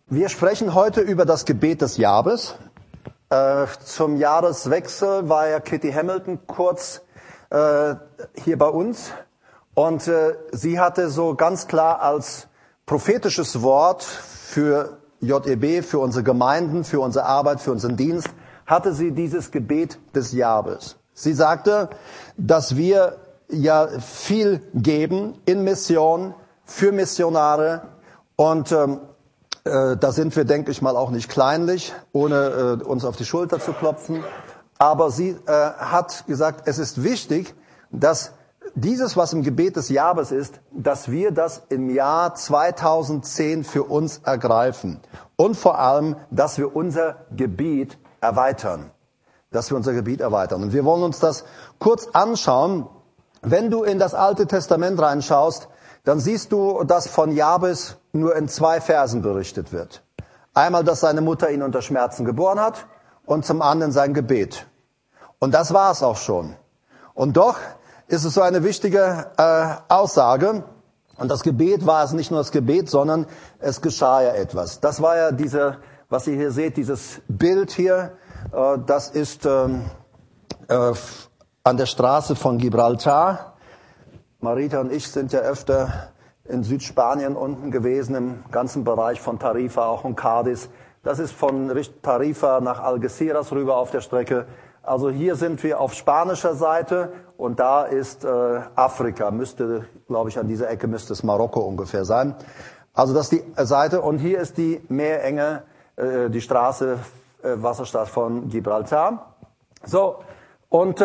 Wir sprechen heute über das Gebet des Jabes. Zum Jahreswechsel war ja Kitty Hamilton kurz hier bei uns. Und sie hatte so ganz klar als prophetisches Wort für JEB, für unsere Gemeinden, für unsere Arbeit, für unseren Dienst, hatte sie dieses Gebet des Jabes. Sie sagte, dass wir ja viel geben in Mission, für Missionare. Und da sind wir, denke ich mal, auch nicht kleinlich, ohne uns auf die Schulter zu klopfen. Aber sie hat gesagt, es ist wichtig, dass dieses, was im Gebet des Jabes ist, dass wir das im Jahr 2010 für uns ergreifen. Und vor allem, dass wir unser Gebiet erweitern. Dass wir unser Gebiet erweitern. Und wir wollen uns das kurz anschauen. Wenn du in das Alte Testament reinschaust, dann siehst du, dass von Jabes nur in 2 Versen berichtet wird. Einmal, dass seine Mutter ihn unter Schmerzen geboren hat und zum anderen sein Gebet. Und das war es auch schon. Und doch ist es so eine wichtige Aussage. Und das Gebet war es nicht nur das Gebet, sondern es geschah ja etwas. Das war ja was ihr hier seht, dieses Bild hier, das ist an der Straße von Gibraltar. Marita und ich sind ja öfter in Südspanien unten gewesen, im ganzen Bereich von Tarifa, auch in Cadiz. Das ist von Tarifa nach Algeciras rüber auf der Strecke. Also hier sind wir auf spanischer Seite und da ist Afrika, glaube ich, an dieser Ecke müsste es Marokko ungefähr sein. Also das ist die Seite und hier ist die Meerenge, die Straße, Wasserstraße von Gibraltar. So, und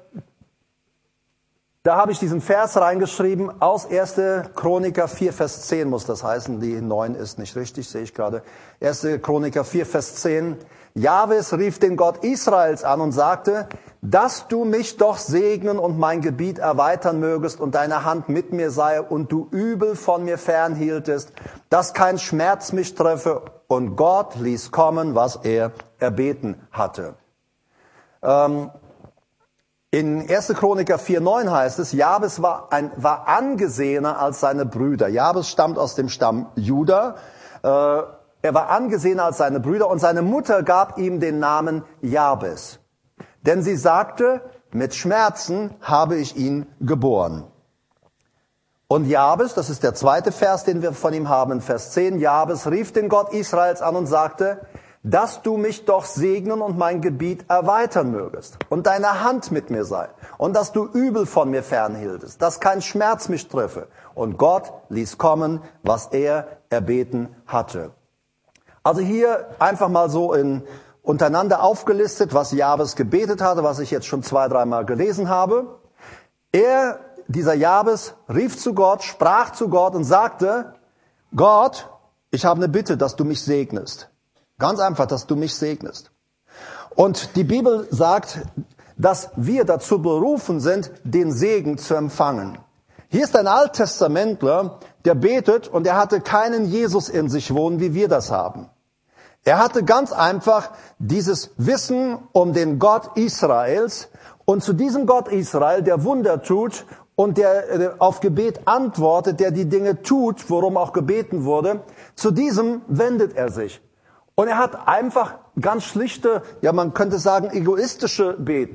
da habe ich diesen Vers reingeschrieben, aus 1. Chroniker 4, Vers 10 muss das heißen, die 9 ist nicht richtig, sehe ich gerade. 1. Chroniker 4, Vers 10. Jahwes rief den Gott Israels an und sagte, dass du mich doch segnen und mein Gebiet erweitern mögest und deine Hand mit mir sei und du Übel von mir fernhieltest, dass kein Schmerz mich treffe. Und Gott ließ kommen, was er erbeten hatte. In 1. Chroniker 4,9 heißt es, Jabes war angesehener als seine Brüder. Jabes stammt aus dem Stamm Juda. Er war angesehener als seine Brüder und seine Mutter gab ihm den Namen Jabes. Denn sie sagte, mit Schmerzen habe ich ihn geboren. Und Jabes, das ist der zweite Vers, den wir von ihm haben, in Vers 10, Jabes rief den Gott Israels an und sagte, dass du mich doch segnen und mein Gebiet erweitern mögest und deine Hand mit mir sei und dass du Übel von mir fernhieltest, dass kein Schmerz mich treffe. Und Gott ließ kommen, was er erbeten hatte. Also hier einfach mal so untereinander aufgelistet, was Jabes gebetet hatte, was ich jetzt schon 2-3 Mal gelesen habe. Dieser Jabes, rief zu Gott, sprach zu Gott und sagte, Gott, ich habe eine Bitte, dass du mich segnest. Ganz einfach, dass du mich segnest. Und die Bibel sagt, dass wir dazu berufen sind, den Segen zu empfangen. Hier ist ein Alttestamentler, der betet und er hatte keinen Jesus in sich wohnen, wie wir das haben. Er hatte ganz einfach dieses Wissen um den Gott Israels und zu diesem Gott Israel, der Wunder tut und der auf Gebet antwortet, der die Dinge tut, worum auch gebeten wurde, zu diesem wendet er sich. Und er hat einfach ganz schlichte, ja man könnte sagen egoistisches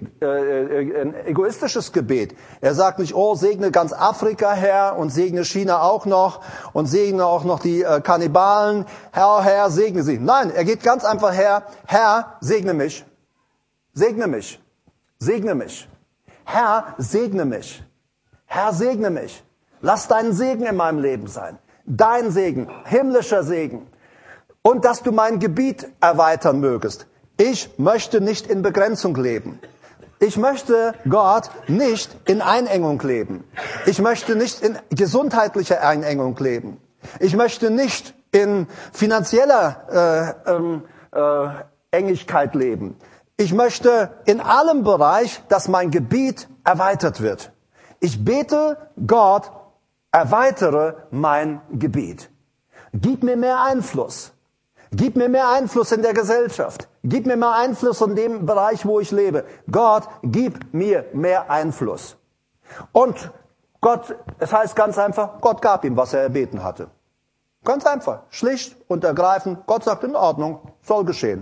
Gebet. Er sagt nicht, oh segne ganz Afrika, Herr, und segne China auch noch und segne auch noch die Kannibalen. Herr, segne sie. Nein, er geht ganz einfach her, Herr, segne mich. Segne mich. Segne mich. Herr, segne mich. Herr, segne mich. Lass deinen Segen in meinem Leben sein. Dein Segen, himmlischer Segen. Und dass du mein Gebiet erweitern mögest. Ich möchte nicht in Begrenzung leben. Ich möchte, Gott, nicht in Einengung leben. Ich möchte nicht in gesundheitlicher Einengung leben. Ich möchte nicht in finanzieller Engigkeit leben. Ich möchte in allem Bereich, dass mein Gebiet erweitert wird. Ich bete, Gott, erweitere mein Gebiet. Gib mir mehr Einfluss. Gib mir mehr Einfluss in der Gesellschaft. Gib mir mehr Einfluss in dem Bereich, wo ich lebe. Gott, gib mir mehr Einfluss. Und Gott, es heißt ganz einfach, Gott gab ihm, was er erbeten hatte. Ganz einfach, schlicht und ergreifend. Gott sagt, in Ordnung, soll geschehen.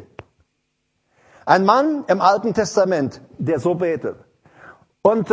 Ein Mann im Alten Testament, der so betet. Und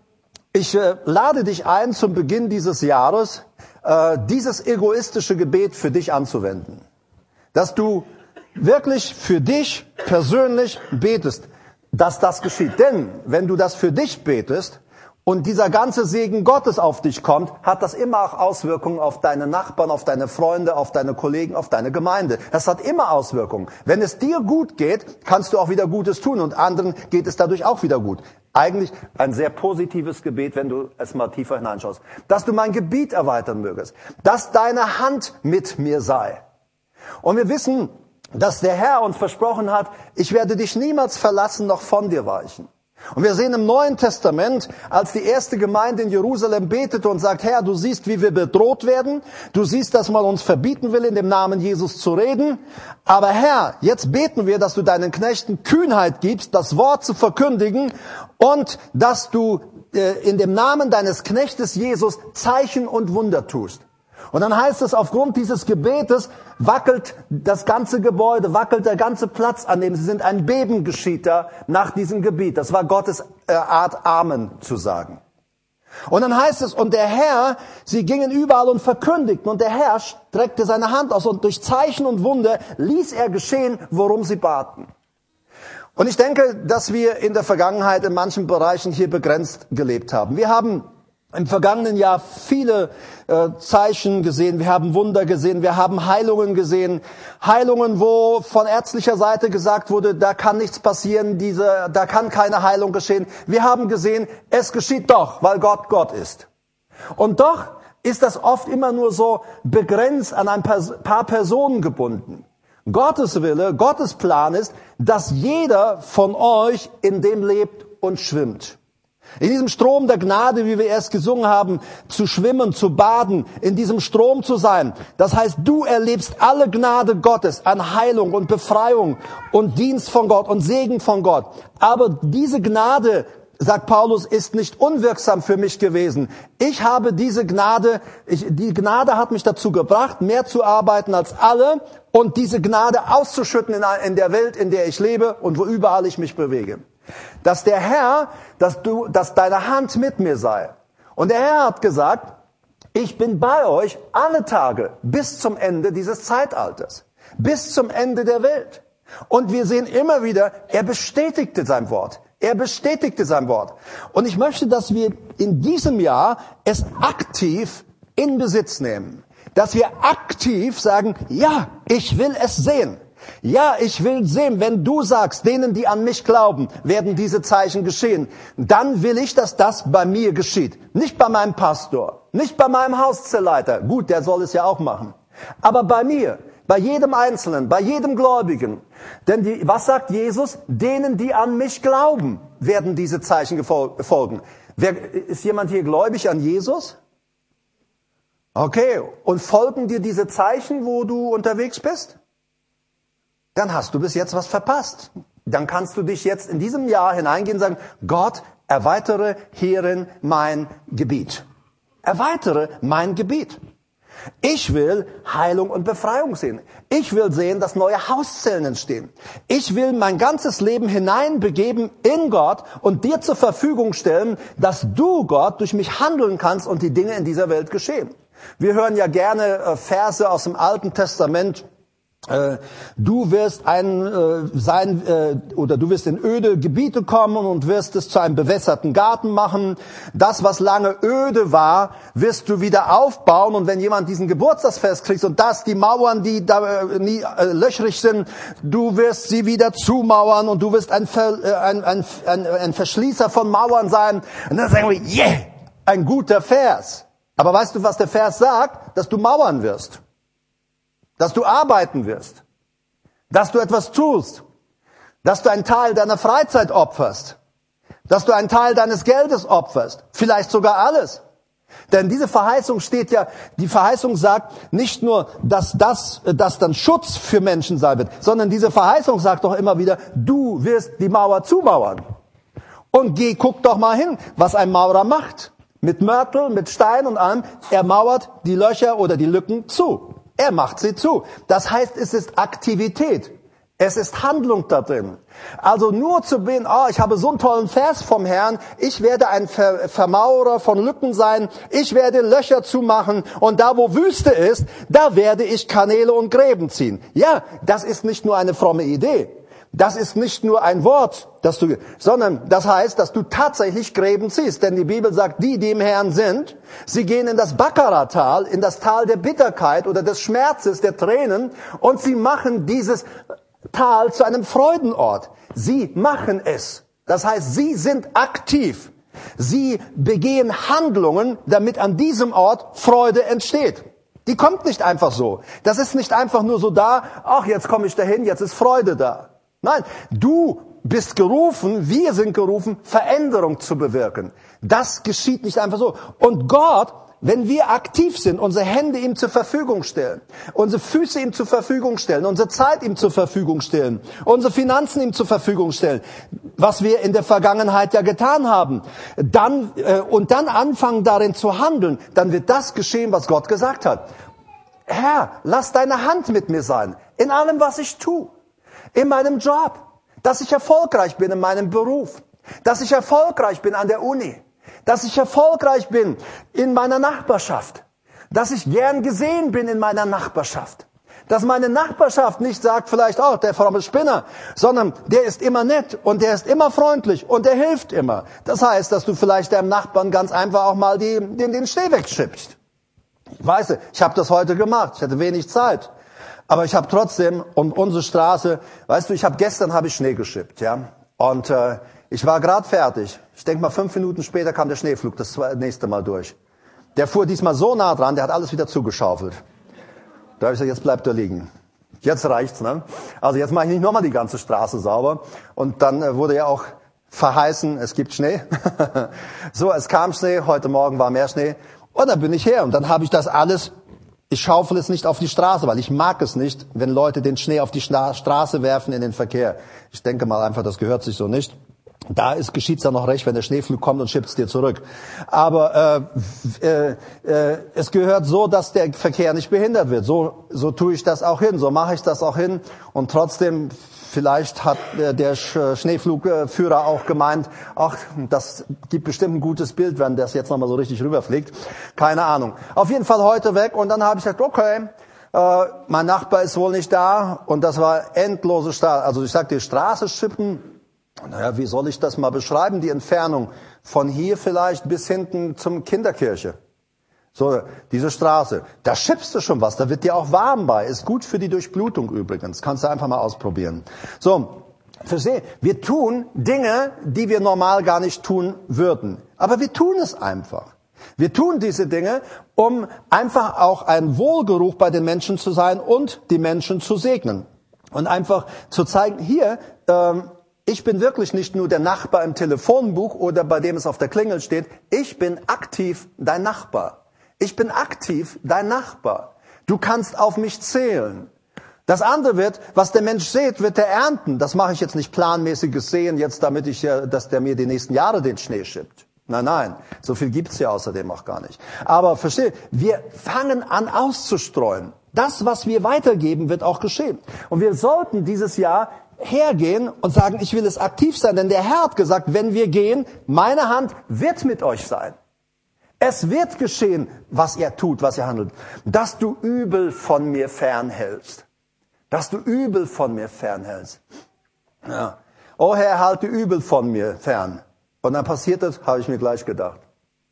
ich lade dich ein, zum Beginn dieses Jahres dieses egoistische Gebet für dich anzuwenden. Dass du wirklich für dich persönlich betest, dass das geschieht. Denn wenn du das für dich betest und dieser ganze Segen Gottes auf dich kommt, hat das immer auch Auswirkungen auf deine Nachbarn, auf deine Freunde, auf deine Kollegen, auf deine Gemeinde. Das hat immer Auswirkungen. Wenn es dir gut geht, kannst du auch wieder Gutes tun und anderen geht es dadurch auch wieder gut. Eigentlich ein sehr positives Gebet, wenn du es mal tiefer hineinschaust. Dass du mein Gebiet erweitern mögest. Dass deine Hand mit mir sei. Und wir wissen, dass der Herr uns versprochen hat, ich werde dich niemals verlassen, noch von dir weichen. Und wir sehen im Neuen Testament, als die erste Gemeinde in Jerusalem betete und sagt, Herr, du siehst, wie wir bedroht werden. Du siehst, dass man uns verbieten will, in dem Namen Jesus zu reden. Aber Herr, jetzt beten wir, dass du deinen Knechten Kühnheit gibst, das Wort zu verkündigen und dass du in dem Namen deines Knechtes Jesus Zeichen und Wunder tust. Und dann heißt es, aufgrund dieses Gebetes wackelt das ganze Gebäude, wackelt der ganze Platz, an dem sie sind. Ein Beben geschieht da nach diesem Gebet. Das war Gottes Art, Amen zu sagen. Und dann heißt es, und der Herr, sie gingen überall und verkündigten, und der Herr streckte seine Hand aus, und durch Zeichen und Wunder ließ er geschehen, worum sie baten. Und ich denke, dass wir in der Vergangenheit in manchen Bereichen hier begrenzt gelebt haben. Wir haben im vergangenen Jahr viele Zeichen gesehen, wir haben Wunder gesehen, wir haben Heilungen gesehen. Heilungen, wo von ärztlicher Seite gesagt wurde, da kann nichts passieren, da kann keine Heilung geschehen. Wir haben gesehen, es geschieht doch, weil Gott Gott ist. Und doch ist das oft immer nur so begrenzt an ein paar Personen gebunden. Gottes Wille, Gottes Plan ist, dass jeder von euch in dem lebt und schwimmt. In diesem Strom der Gnade, wie wir erst gesungen haben, zu schwimmen, zu baden, in diesem Strom zu sein. Das heißt, du erlebst alle Gnade Gottes an Heilung und Befreiung und Dienst von Gott und Segen von Gott. Aber diese Gnade, sagt Paulus, ist nicht unwirksam für mich gewesen. Ich habe diese Gnade, die Gnade hat mich dazu gebracht, mehr zu arbeiten als alle und diese Gnade auszuschütten in der Welt, in der ich lebe und wo überall ich mich bewege. Dass der Herr, dass deine Hand mit mir sei. Und der Herr hat gesagt, ich bin bei euch alle Tage bis zum Ende dieses Zeitalters, bis zum Ende der Welt. Und wir sehen immer wieder, er bestätigte sein Wort. Er bestätigte sein Wort. Und ich möchte, dass wir in diesem Jahr es aktiv in Besitz nehmen. Dass wir aktiv sagen, ja, ich will es sehen. Ja, ich will sehen, wenn du sagst, denen, die an mich glauben, werden diese Zeichen geschehen. Dann will ich, dass das bei mir geschieht. Nicht bei meinem Pastor, nicht bei meinem Hauszellleiter. Gut, der soll es ja auch machen. Aber bei mir, bei jedem Einzelnen, bei jedem Gläubigen. Denn was sagt Jesus? Denen, die an mich glauben, werden diese Zeichen folgen. Ist jemand hier gläubig an Jesus? Okay, und folgen dir diese Zeichen, wo du unterwegs bist? Dann hast du bis jetzt was verpasst. Dann kannst du dich jetzt in diesem Jahr hineingehen und sagen, Gott, erweitere hierin mein Gebiet. Erweitere mein Gebiet. Ich will Heilung und Befreiung sehen. Ich will sehen, dass neue Hauszellen entstehen. Ich will mein ganzes Leben hineinbegeben in Gott und dir zur Verfügung stellen, dass du, Gott, durch mich handeln kannst und die Dinge in dieser Welt geschehen. Wir hören ja gerne Verse aus dem Alten Testament. Du wirst du wirst in öde Gebiete kommen und wirst es zu einem bewässerten Garten machen. Das, was lange öde war, wirst du wieder aufbauen. Und wenn jemand diesen Geburtstagsvers kriegt und das, die Mauern, die da nie löchrig sind, du wirst sie wieder zumauern und du wirst ein Verschließer von Mauern sein. Und dann sagen wir, yeah, ein guter Vers. Aber weißt du, was der Vers sagt? Dass du mauern wirst. Dass du arbeiten wirst, dass du etwas tust, dass du einen Teil deiner Freizeit opferst, dass du einen Teil deines Geldes opferst, vielleicht sogar alles. Denn diese Verheißung steht ja, die Verheißung sagt nicht nur, dass das dann Schutz für Menschen sein wird, sondern diese Verheißung sagt doch immer wieder, du wirst die Mauer zumauern. Und guck doch mal hin, was ein Maurer macht. Mit Mörtel, mit Stein und allem, er mauert die Löcher oder die Lücken zu. Er macht sie zu. Das heißt, es ist Aktivität. Es ist Handlung da drin. Also nur zu beten, ich habe so einen tollen Vers vom Herrn, ich werde ein Vermaurer von Lücken sein, ich werde Löcher zumachen und da, wo Wüste ist, da werde ich Kanäle und Gräben ziehen. Ja, das ist nicht nur eine fromme Idee. Das ist nicht nur ein Wort, sondern das heißt, dass du tatsächlich Gräben ziehst. Denn die Bibel sagt, die im Herrn sind, sie gehen in das Bakara-Tal, in das Tal der Bitterkeit oder des Schmerzes, der Tränen und sie machen dieses Tal zu einem Freudenort. Sie machen es. Das heißt, sie sind aktiv. Sie begehen Handlungen, damit an diesem Ort Freude entsteht. Die kommt nicht einfach so. Das ist nicht einfach nur so da, jetzt komme ich dahin, jetzt ist Freude da. Nein, du bist gerufen, wir sind gerufen, Veränderung zu bewirken. Das geschieht nicht einfach so. Und Gott, wenn wir aktiv sind, unsere Hände ihm zur Verfügung stellen, unsere Füße ihm zur Verfügung stellen, unsere Zeit ihm zur Verfügung stellen, unsere Finanzen ihm zur Verfügung stellen, was wir in der Vergangenheit ja getan haben, dann anfangen darin zu handeln, dann wird das geschehen, was Gott gesagt hat. Herr, lass deine Hand mit mir sein, in allem, was ich tue. In meinem Job, dass ich erfolgreich bin in meinem Beruf, dass ich erfolgreich bin an der Uni, dass ich erfolgreich bin in meiner Nachbarschaft, dass ich gern gesehen bin in meiner Nachbarschaft, dass meine Nachbarschaft nicht sagt vielleicht, der fromme Spinner, sondern der ist immer nett und der ist immer freundlich und der hilft immer. Das heißt, dass du vielleicht deinem Nachbarn ganz einfach auch mal den Schnee wegschippst. Ich weiß, ich habe das heute gemacht, ich hatte wenig Zeit. Aber ich habe trotzdem um unsere Straße, gestern habe ich Schnee geschippt, ja. Und ich war gerade fertig. Ich denke mal 5 Minuten später kam der Schneepflug das nächste Mal durch. Der fuhr diesmal so nah dran, der hat alles wieder zugeschaufelt. Da habe ich gesagt, jetzt bleibt er liegen. Jetzt reicht's, ne? Also jetzt mache ich nicht nochmal die ganze Straße sauber. Und dann wurde ja auch verheißen, es gibt Schnee. So, es kam Schnee, heute Morgen war mehr Schnee. Und dann bin ich her und dann habe ich das alles. Ich schaufel es nicht auf die Straße, weil ich mag es nicht, wenn Leute den Schnee auf die Straße werfen in den Verkehr. Ich denke mal einfach, das gehört sich so nicht. Da geschieht's ja noch recht, wenn der Schneeflug kommt und schippt's dir zurück. Aber es gehört so, dass der Verkehr nicht behindert wird. So tue ich das auch hin, so mache ich das auch hin. Und trotzdem, vielleicht hat der Schneeflugführer auch gemeint, das gibt bestimmt ein gutes Bild, wenn das jetzt nochmal so richtig rüberfliegt. Keine Ahnung. Auf jeden Fall heute weg und dann habe ich gesagt, okay, mein Nachbar ist wohl nicht da und das war endlose Straße. Also ich sag dir, Straße schippen, naja, wie soll ich das mal beschreiben, die Entfernung von hier vielleicht bis hinten zum Kinderkirche. So, diese Straße, da schippst du schon was, da wird dir auch warm bei, ist gut für die Durchblutung übrigens, kannst du einfach mal ausprobieren. So, versteh, wir tun Dinge, die wir normal gar nicht tun würden, aber wir tun es einfach. Wir tun diese Dinge, um einfach auch ein Wohlgeruch bei den Menschen zu sein und die Menschen zu segnen. Und einfach zu zeigen, hier, ich bin wirklich nicht nur der Nachbar im Telefonbuch oder bei dem es auf der Klingel steht, ich bin aktiv dein Nachbar. Ich bin aktiv dein Nachbar. Du kannst auf mich zählen. Das andere wird, was der Mensch sät, wird er ernten. Das mache ich jetzt nicht planmäßiges Sehen, jetzt damit dass der mir die nächsten Jahre den Schnee schippt. Nein, so viel gibt's ja außerdem auch gar nicht. Aber verstehe, wir fangen an auszustreuen. Das, was wir weitergeben, wird auch geschehen. Und wir sollten dieses Jahr hergehen und sagen, ich will es aktiv sein, denn der Herr hat gesagt, wenn wir gehen, meine Hand wird mit euch sein. Es wird geschehen, was ihr tut, was ihr handelt, dass du Übel von mir fernhältst. Dass du Übel von mir fernhältst. Ja. Oh Herr, halte Übel von mir fern. Und dann passiert das, habe ich mir gleich gedacht.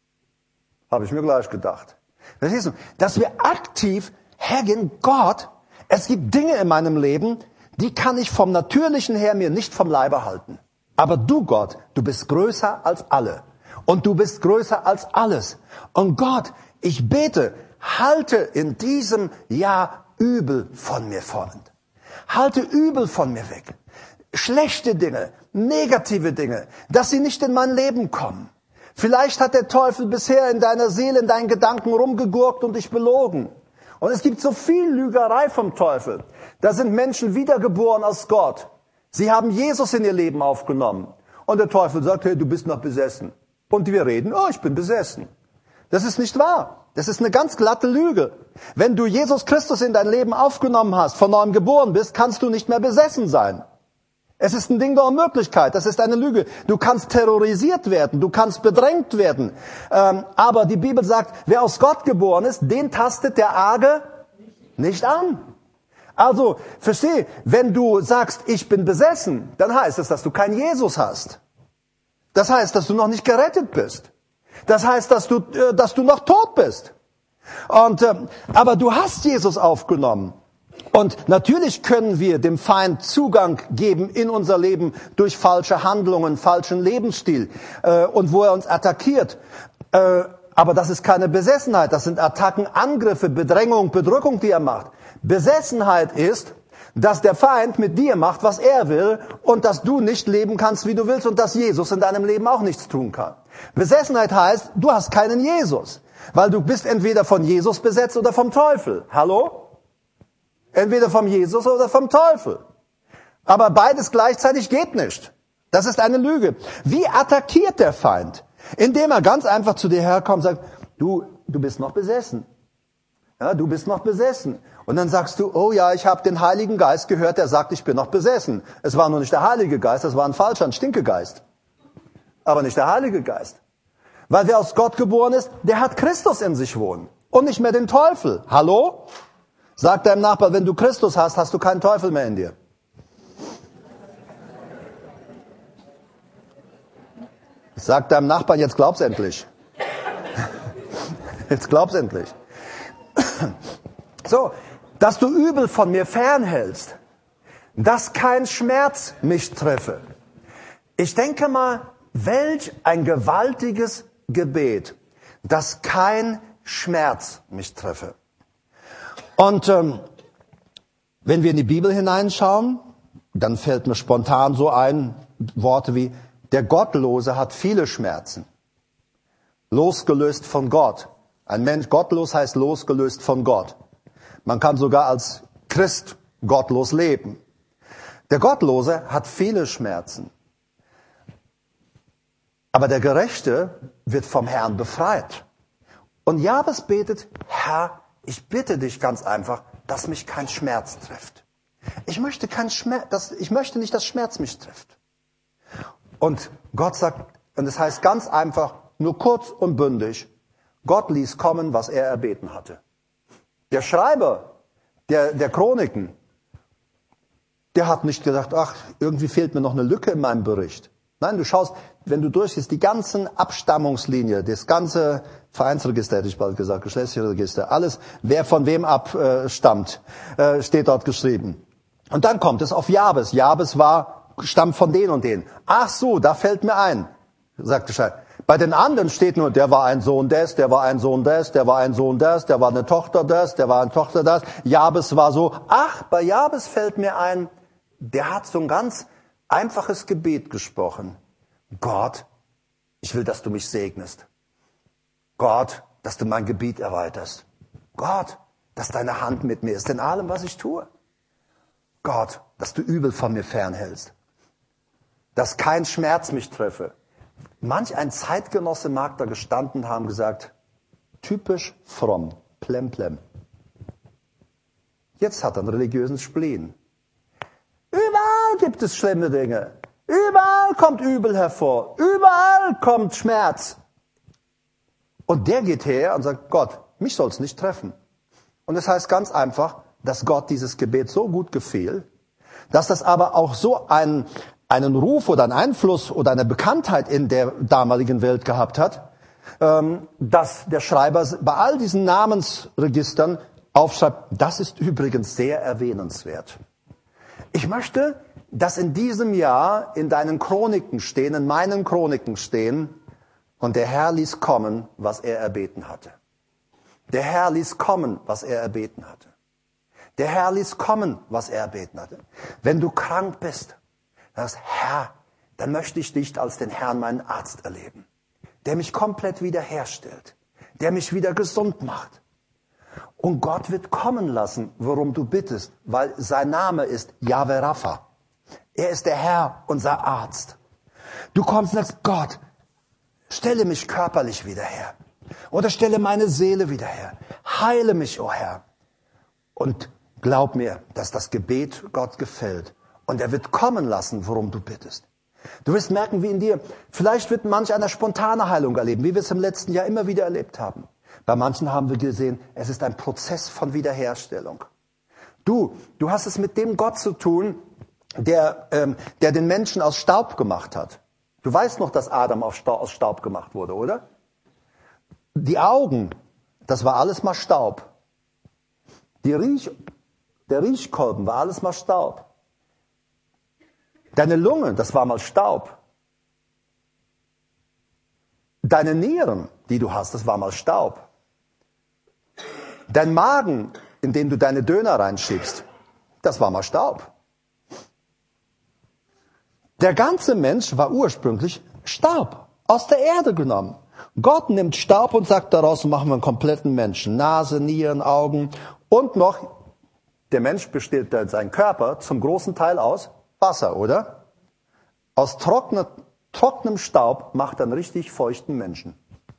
Verstehst du? Dass wir aktiv hergehen, Gott, es gibt Dinge in meinem Leben, die kann ich vom Natürlichen her mir nicht vom Leibe halten. Aber du, Gott, du bist größer als alle. Und du bist größer als alles. Und Gott, ich bete, halte in diesem Jahr Übel von mir fort. Halte Übel von mir weg. Schlechte Dinge, negative Dinge, dass sie nicht in mein Leben kommen. Vielleicht hat der Teufel bisher in deiner Seele, in deinen Gedanken rumgegurkt und dich belogen. Und es gibt so viel Lügerei vom Teufel. Da sind Menschen wiedergeboren aus Gott. Sie haben Jesus in ihr Leben aufgenommen. Und der Teufel sagt, hey, du bist noch besessen. Und wir reden, ich bin besessen. Das ist nicht wahr. Das ist eine ganz glatte Lüge. Wenn du Jesus Christus in dein Leben aufgenommen hast, von neuem geboren bist, kannst du nicht mehr besessen sein. Es ist ein Ding der Unmöglichkeit. Das ist eine Lüge. Du kannst terrorisiert werden, du kannst bedrängt werden. Aber die Bibel sagt, wer aus Gott geboren ist, den tastet der Arge nicht an. Also, versteh, wenn du sagst, ich bin besessen, dann heißt es, dass du keinen Jesus hast. Das heißt, dass du noch nicht gerettet bist. Das heißt, dass du noch tot bist. Aber du hast Jesus aufgenommen. Und natürlich können wir dem Feind Zugang geben in unser Leben durch falsche Handlungen, falschen Lebensstil und wo er uns attackiert. Aber das ist keine Besessenheit. Das sind Attacken, Angriffe, Bedrängung, Bedrückung, die er macht. Besessenheit ist, dass der Feind mit dir macht, was er will und dass du nicht leben kannst, wie du willst und dass Jesus in deinem Leben auch nichts tun kann. Besessenheit heißt, du hast keinen Jesus, weil du bist entweder von Jesus besetzt oder vom Teufel. Hallo? Entweder vom Jesus oder vom Teufel. Aber beides gleichzeitig geht nicht. Das ist eine Lüge. Wie attackiert der Feind? Indem er ganz einfach zu dir herkommt und sagt, du bist noch besessen. Ja, du bist noch besessen. Und dann sagst du, oh ja, ich habe den Heiligen Geist gehört, der sagt, ich bin noch besessen. Es war nur nicht der Heilige Geist, das war ein falscher, ein Stinkegeist. Aber nicht der Heilige Geist. Weil wer aus Gott geboren ist, der hat Christus in sich wohnen. Und nicht mehr den Teufel. Hallo? Sag deinem Nachbar, wenn du Christus hast, hast du keinen Teufel mehr in dir. Sag deinem Nachbarn, jetzt glaub's endlich. Jetzt glaub's endlich. So, dass du Übel von mir fernhältst, dass kein Schmerz mich treffe. Ich denke mal, welch ein gewaltiges Gebet, dass kein Schmerz mich treffe. Und wenn wir in die Bibel hineinschauen, dann fällt mir spontan so ein, Worte wie, der Gottlose hat viele Schmerzen. Losgelöst von Gott. Ein Mensch gottlos heißt losgelöst von Gott. Man kann sogar als Christ gottlos leben. Der Gottlose hat viele Schmerzen. Aber der Gerechte wird vom Herrn befreit. Und Jabes betet, Herr, ich bitte dich ganz einfach, dass mich kein Schmerz trifft. Ich möchte nicht, dass Schmerz mich trifft. Und Gott sagt, und es heißt ganz einfach, nur kurz und bündig, Gott ließ kommen, was er erbeten hatte. Der Schreiber der Chroniken, der hat nicht gedacht, ach, irgendwie fehlt mir noch eine Lücke in meinem Bericht. Nein, du schaust, wenn du durchgehst, die ganzen Abstammungslinie, das ganze Vereinsregister, hätte ich bald gesagt, geschlechtliche Register, alles, wer von wem abstammt, steht dort geschrieben. Und dann kommt es auf Jabes. Jabes stammt von den und den. Ach so, da fällt mir ein, sagte Schreiber. Bei den anderen steht nur, der war ein Sohn des, der war ein Sohn des, der war ein Sohn des, der war eine Tochter des, der war eine Tochter des. Jabes war so. Ach, bei Jabes fällt mir ein, der hat so ein ganz einfaches Gebet gesprochen. Gott, ich will, dass du mich segnest. Gott, dass du mein Gebiet erweiterst. Gott, dass deine Hand mit mir ist in allem, was ich tue. Gott, dass du Übel von mir fernhältst. Dass kein Schmerz mich treffe. Manch ein Zeitgenosse mag da gestanden haben, gesagt, typisch fromm, plemplem. Jetzt hat er einen religiösen Spleen. Überall gibt es schlimme Dinge. Überall kommt Übel hervor. Überall kommt Schmerz. Und der geht her und sagt, Gott, mich soll es nicht treffen. Und es heißt ganz einfach, dass Gott dieses Gebet so gut gefiel, dass das aber auch so einen Ruf oder einen Einfluss oder eine Bekanntheit in der damaligen Welt gehabt hat, dass der Schreiber bei all diesen Namensregistern aufschreibt, das ist übrigens sehr erwähnenswert. Ich möchte, dass in diesem Jahr in deinen Chroniken stehen, in meinen Chroniken stehen, und der Herr ließ kommen, was er erbeten hatte. Der Herr ließ kommen, was er erbeten hatte. Der Herr ließ kommen, was er erbeten hatte. Wenn du krank bist, sagst, Herr, dann möchte ich dich als den Herrn, meinen Arzt, erleben, der mich komplett wiederherstellt, der mich wieder gesund macht. Und Gott wird kommen lassen, worum du bittest, weil sein Name ist Jahwe Rapha. Er ist der Herr, unser Arzt. Du kommst und sagst, Gott, stelle mich körperlich wieder her. Oder stelle meine Seele wieder her. Heile mich, o Herr. Und glaub mir, dass das Gebet Gott gefällt. Und er wird kommen lassen, worum du bittest. Du wirst merken, wie in dir, vielleicht wird manch einer spontane Heilung erleben, wie wir es im letzten Jahr immer wieder erlebt haben. Bei manchen haben wir gesehen, es ist ein Prozess von Wiederherstellung. Du hast es mit dem Gott zu tun, der den Menschen aus Staub gemacht hat. Du weißt noch, dass Adam aus Staub gemacht wurde, oder? Die Augen, das war alles mal Staub. Der Riechkolben war alles mal Staub. Deine Lunge, das war mal Staub. Deine Nieren, die du hast, das war mal Staub. Dein Magen, in den du deine Döner reinschiebst, das war mal Staub. Der ganze Mensch war ursprünglich Staub, aus der Erde genommen. Gott nimmt Staub und sagt, daraus machen wir einen kompletten Menschen. Nase, Nieren, Augen und noch, der Mensch besteht sein Körper zum großen Teil aus Wasser, oder? Aus trockenem Staub macht er einen richtig feuchten Menschen.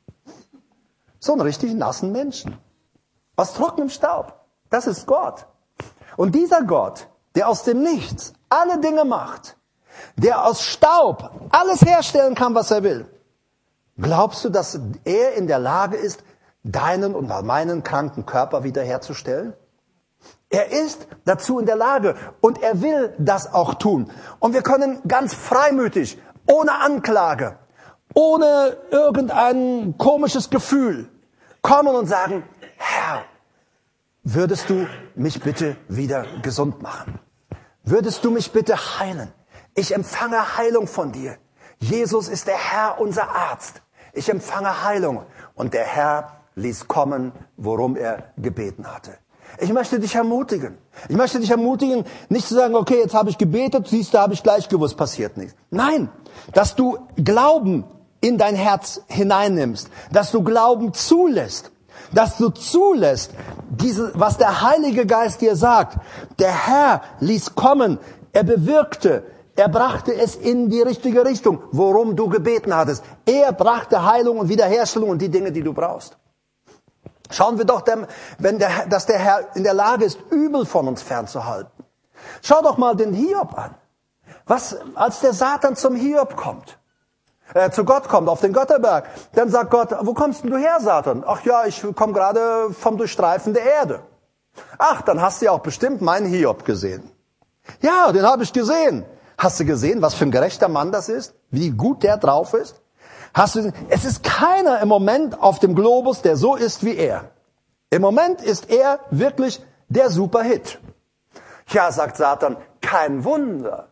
So einen richtig nassen Menschen. Aus trockenem Staub. Das ist Gott. Und dieser Gott, der aus dem Nichts alle Dinge macht, der aus Staub alles herstellen kann, was er will, glaubst du, dass er in der Lage ist, deinen und meinen kranken Körper wiederherzustellen? Er ist dazu in der Lage und er will das auch tun. Und wir können ganz freimütig, ohne Anklage, ohne irgendein komisches Gefühl kommen und sagen, Herr, würdest du mich bitte wieder gesund machen? Würdest du mich bitte heilen? Ich empfange Heilung von dir. Jesus ist der Herr, unser Arzt. Ich empfange Heilung. Und der Herr ließ kommen, worum er gebeten hatte. Ich möchte dich ermutigen. Ich möchte dich ermutigen, nicht zu sagen, okay, jetzt habe ich gebetet, siehst du, habe ich gleich gewusst, passiert nichts. Nein, dass du Glauben in dein Herz hineinnimmst, dass du Glauben zulässt, dass du zulässt, was der Heilige Geist dir sagt. Der Herr ließ kommen, er bewirkte, er brachte es in die richtige Richtung, worum du gebeten hattest. Er brachte Heilung und Wiederherstellung und die Dinge, die du brauchst. Schauen wir doch, dass der Herr in der Lage ist, Übel von uns fernzuhalten. Schau doch mal den Hiob an. Als der Satan zum Hiob kommt, zu Gott kommt, auf den Götterberg, dann sagt Gott, wo kommst denn du her, Satan? Ach ja, ich komme gerade vom Durchstreifen der Erde. Ach, dann hast du ja auch bestimmt meinen Hiob gesehen. Ja, den habe ich gesehen. Hast du gesehen, was für ein gerechter Mann das ist? Wie gut der drauf ist? Es ist keiner im Moment auf dem Globus, der so ist wie er. Im Moment ist er wirklich der Superhit. Ja, sagt Satan, kein Wunder.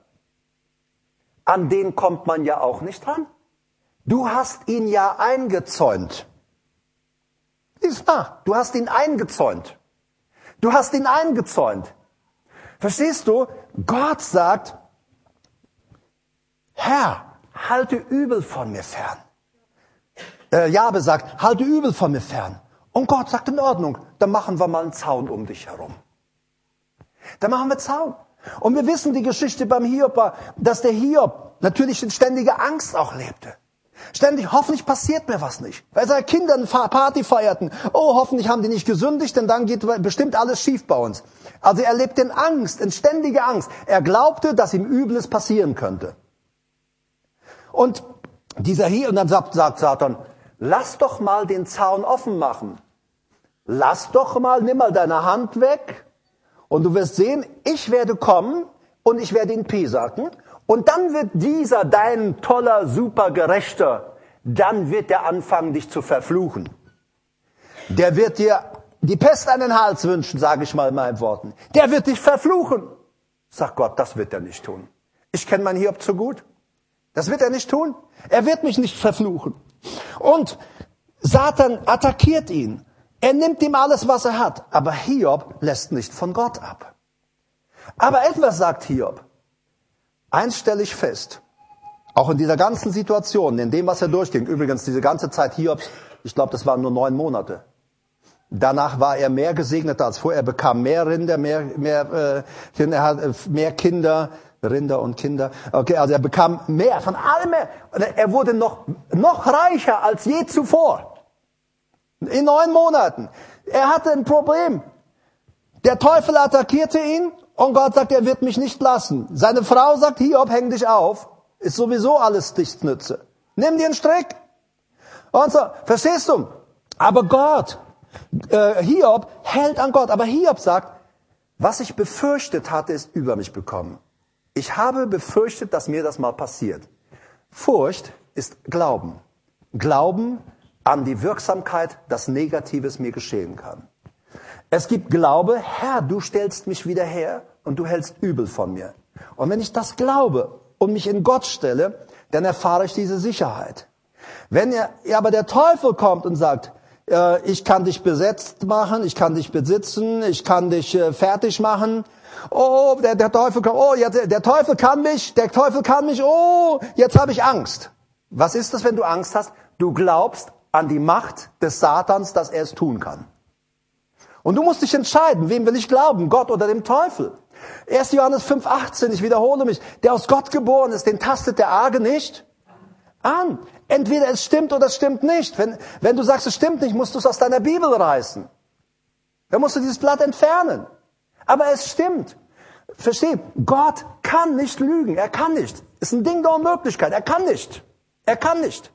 An den kommt man ja auch nicht ran. Du hast ihn ja eingezäunt. Ist wahr, du hast ihn eingezäunt. Du hast ihn eingezäunt. Verstehst du? Gott sagt, Herr, halte Übel von mir fern. Jabe sagt, halte Übel von mir fern. Und Gott sagt, in Ordnung, dann machen wir mal einen Zaun um dich herum. Dann machen wir Zaun. Und wir wissen die Geschichte beim Hiob war, dass der Hiob natürlich in ständiger Angst auch lebte. Ständig, hoffentlich passiert mir was nicht. Weil seine Kinder eine Party feierten. Oh, hoffentlich haben die nicht gesündigt, denn dann geht bestimmt alles schief bei uns. Also er lebte in Angst, in ständiger Angst. Er glaubte, dass ihm Übles passieren könnte. Und dann sagt Satan, lass doch mal den Zaun offen machen. Nimm mal deine Hand weg und du wirst sehen, ich werde kommen und ich werde ihn piesacken. Und dann wird dieser, dein toller, super Gerechter, dann wird er anfangen, dich zu verfluchen. Der wird dir die Pest an den Hals wünschen, sage ich mal in meinen Worten. Der wird dich verfluchen. Sagt Gott, das wird er nicht tun. Ich kenne meinen Hiob zu gut. Das wird er nicht tun. Er wird mich nicht verfluchen. Und Satan attackiert ihn. Er nimmt ihm alles, was er hat. Aber Hiob lässt nicht von Gott ab. Aber etwas sagt Hiob. Eins stelle ich fest. Auch in dieser ganzen Situation, in dem, was er durchging. Übrigens, diese ganze Zeit Hiobs, ich glaube, das waren nur 9 Monate. Danach war er mehr gesegnet als vorher. Er bekam mehr Rinder, er hat mehr Kinder, Rinder und Kinder. Okay, also er bekam mehr, von allem mehr. Er wurde noch reicher als je zuvor. In 9 Monaten. Er hatte ein Problem. Der Teufel attackierte ihn und Gott sagt, er wird mich nicht lassen. Seine Frau sagt, Hiob, häng dich auf. Ist sowieso alles nichts nütze. Nimm dir einen Strick. Und so, verstehst du? Aber Gott, Hiob hält an Gott. Aber Hiob sagt, was ich befürchtet hatte, ist über mich gekommen. Ich habe befürchtet, dass mir das mal passiert. Furcht ist Glauben. Glauben an die Wirksamkeit, dass Negatives mir geschehen kann. Es gibt Glaube, Herr, du stellst mich wieder her und du hältst Übel von mir. Und wenn ich das glaube und mich in Gott stelle, dann erfahre ich diese Sicherheit. Wenn aber der Teufel kommt und sagt, ich kann dich besetzt machen, ich kann dich besitzen, ich kann dich fertig machen. Oh, der Teufel kommt, oh, der Teufel kann mich, oh, jetzt habe ich Angst. Was ist das, wenn du Angst hast? Du glaubst an die Macht des Satans, dass er es tun kann. Und du musst dich entscheiden, wem will ich glauben, Gott oder dem Teufel. 1. Johannes 5,18, ich wiederhole mich, der aus Gott geboren ist, den tastet der Arge nicht an. Entweder es stimmt oder es stimmt nicht. Wenn du sagst, es stimmt nicht, musst du es aus deiner Bibel reißen. Dann musst du dieses Blatt entfernen. Aber es stimmt. Versteh, Gott kann nicht lügen. Er kann nicht. Ist ein Ding der Unmöglichkeit. Er kann nicht. Er kann nicht.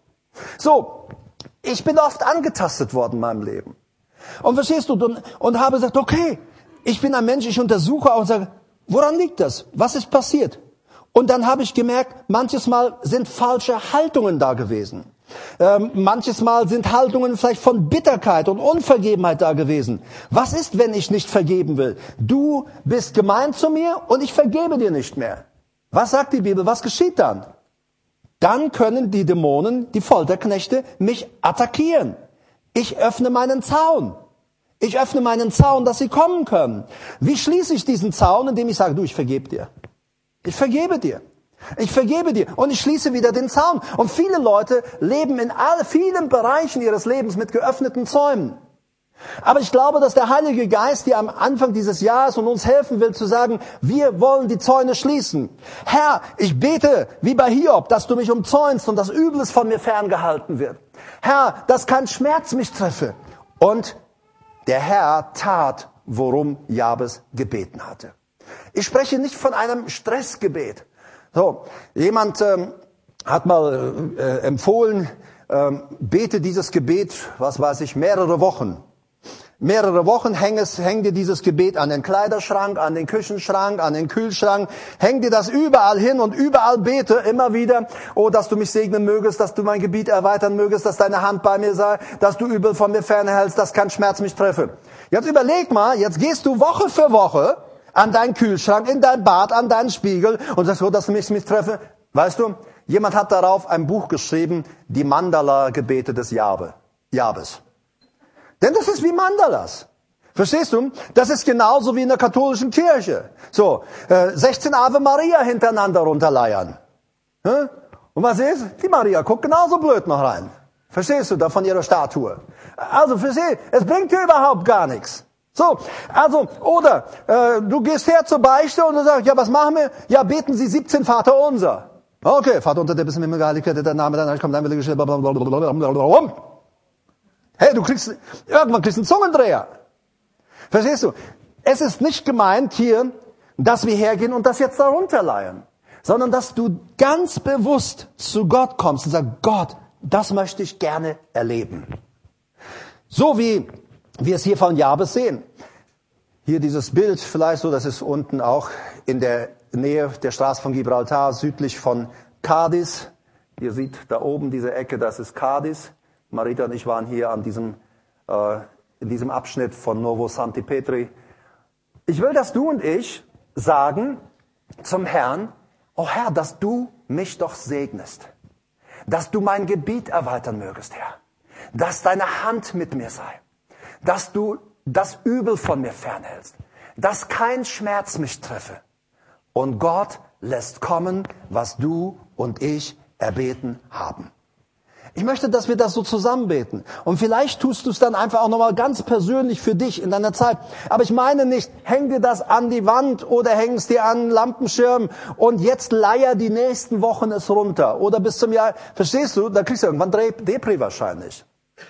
So, ich bin oft angetastet worden in meinem Leben. Und verstehst du, und habe gesagt, okay, ich bin ein Mensch, ich untersuche auch und sage, woran liegt das? Was ist passiert? Und dann habe ich gemerkt, manches Mal sind falsche Haltungen da gewesen. Manches Mal sind Haltungen vielleicht von Bitterkeit und Unvergebenheit da gewesen. Was ist, wenn ich nicht vergeben will? Du bist gemein zu mir und ich vergebe dir nicht mehr. Was sagt die Bibel? Was geschieht dann? Dann können die Dämonen, die Folterknechte, mich attackieren. Ich öffne meinen Zaun. Ich öffne meinen Zaun, dass sie kommen können. Wie schließe ich diesen Zaun? Indem ich sage, du, ich vergebe dir. Ich vergebe dir. Ich vergebe dir. Und ich schließe wieder den Zaun. Und viele Leute leben in vielen Bereichen ihres Lebens mit geöffneten Zäunen. Aber ich glaube, dass der Heilige Geist hier am Anfang dieses Jahres und uns helfen will zu sagen, wir wollen die Zäune schließen. Herr, ich bete, wie bei Hiob, dass du mich umzäunst und das Übles von mir ferngehalten wird. Herr, dass kein Schmerz mich treffe. Und der Herr tat, worum Jabes gebeten hatte. Ich spreche nicht von einem Stressgebet. So, jemand hat mal empfohlen, bete dieses Gebet, was weiß ich, mehrere Wochen. Mehrere Wochen häng dir dieses Gebet an den Kleiderschrank, an den Küchenschrank, an den Kühlschrank. Häng dir das überall hin und überall bete immer wieder. Oh, dass du mich segnen mögest, dass du mein Gebiet erweitern mögest, dass deine Hand bei mir sei, dass du Übel von mir fernhältst, dass kein Schmerz mich treffe. Jetzt überleg mal, jetzt gehst du Woche für Woche an deinen Kühlschrank, in dein Bad, an deinen Spiegel und sagst, oh, dass du mich treffe. Weißt du, jemand hat darauf ein Buch geschrieben, die Mandala-Gebete des Jabes. Denn das ist wie Mandalas. Verstehst du? Das ist genauso wie in der katholischen Kirche. So, 16 Ave Maria hintereinander runterleiern. Und was ist? Die Maria guckt genauso blöd noch rein. Verstehst du, da von ihrer Statue. Also, es bringt dir überhaupt gar nichts. So, also, oder du gehst her zur Beichte und du sagst, ja, was machen wir? Ja, beten Sie 17 Vater unser. Okay, Vater unser, der bist im Himmel geheiligt, der Name dein Reich kommt, dein Wille geschehe, blablabla. Hey, irgendwann kriegst du einen Zungendreher. Verstehst du? Es ist nicht gemeint hier, dass wir hergehen und das jetzt da runterleihen, sondern dass du ganz bewusst zu Gott kommst und sagst, Gott, das möchte ich gerne erleben. So wie wir es hier von Jabes sehen. Hier dieses Bild, vielleicht so, das ist unten auch in der Nähe der Straße von Gibraltar, südlich von Cadiz. Ihr seht da oben diese Ecke, das ist Cadiz. Marita und ich waren hier in diesem Abschnitt von Novo Santi Petri. Ich will, dass du und ich sagen zum Herrn, oh Herr, dass du mich doch segnest. Dass du mein Gebiet erweitern mögest, Herr. Dass deine Hand mit mir sei. Dass du das Übel von mir fernhältst. Dass kein Schmerz mich treffe. Und Gott lässt kommen, was du und ich erbeten haben. Ich möchte, dass wir das so zusammen beten. Und vielleicht tust du es dann einfach auch nochmal ganz persönlich für dich in deiner Zeit. Aber ich meine nicht, häng dir das an die Wand oder häng es dir an einen Lampenschirm und jetzt leier die nächsten Wochen es runter. Oder bis zum Jahr, verstehst du, da kriegst du irgendwann Depri wahrscheinlich.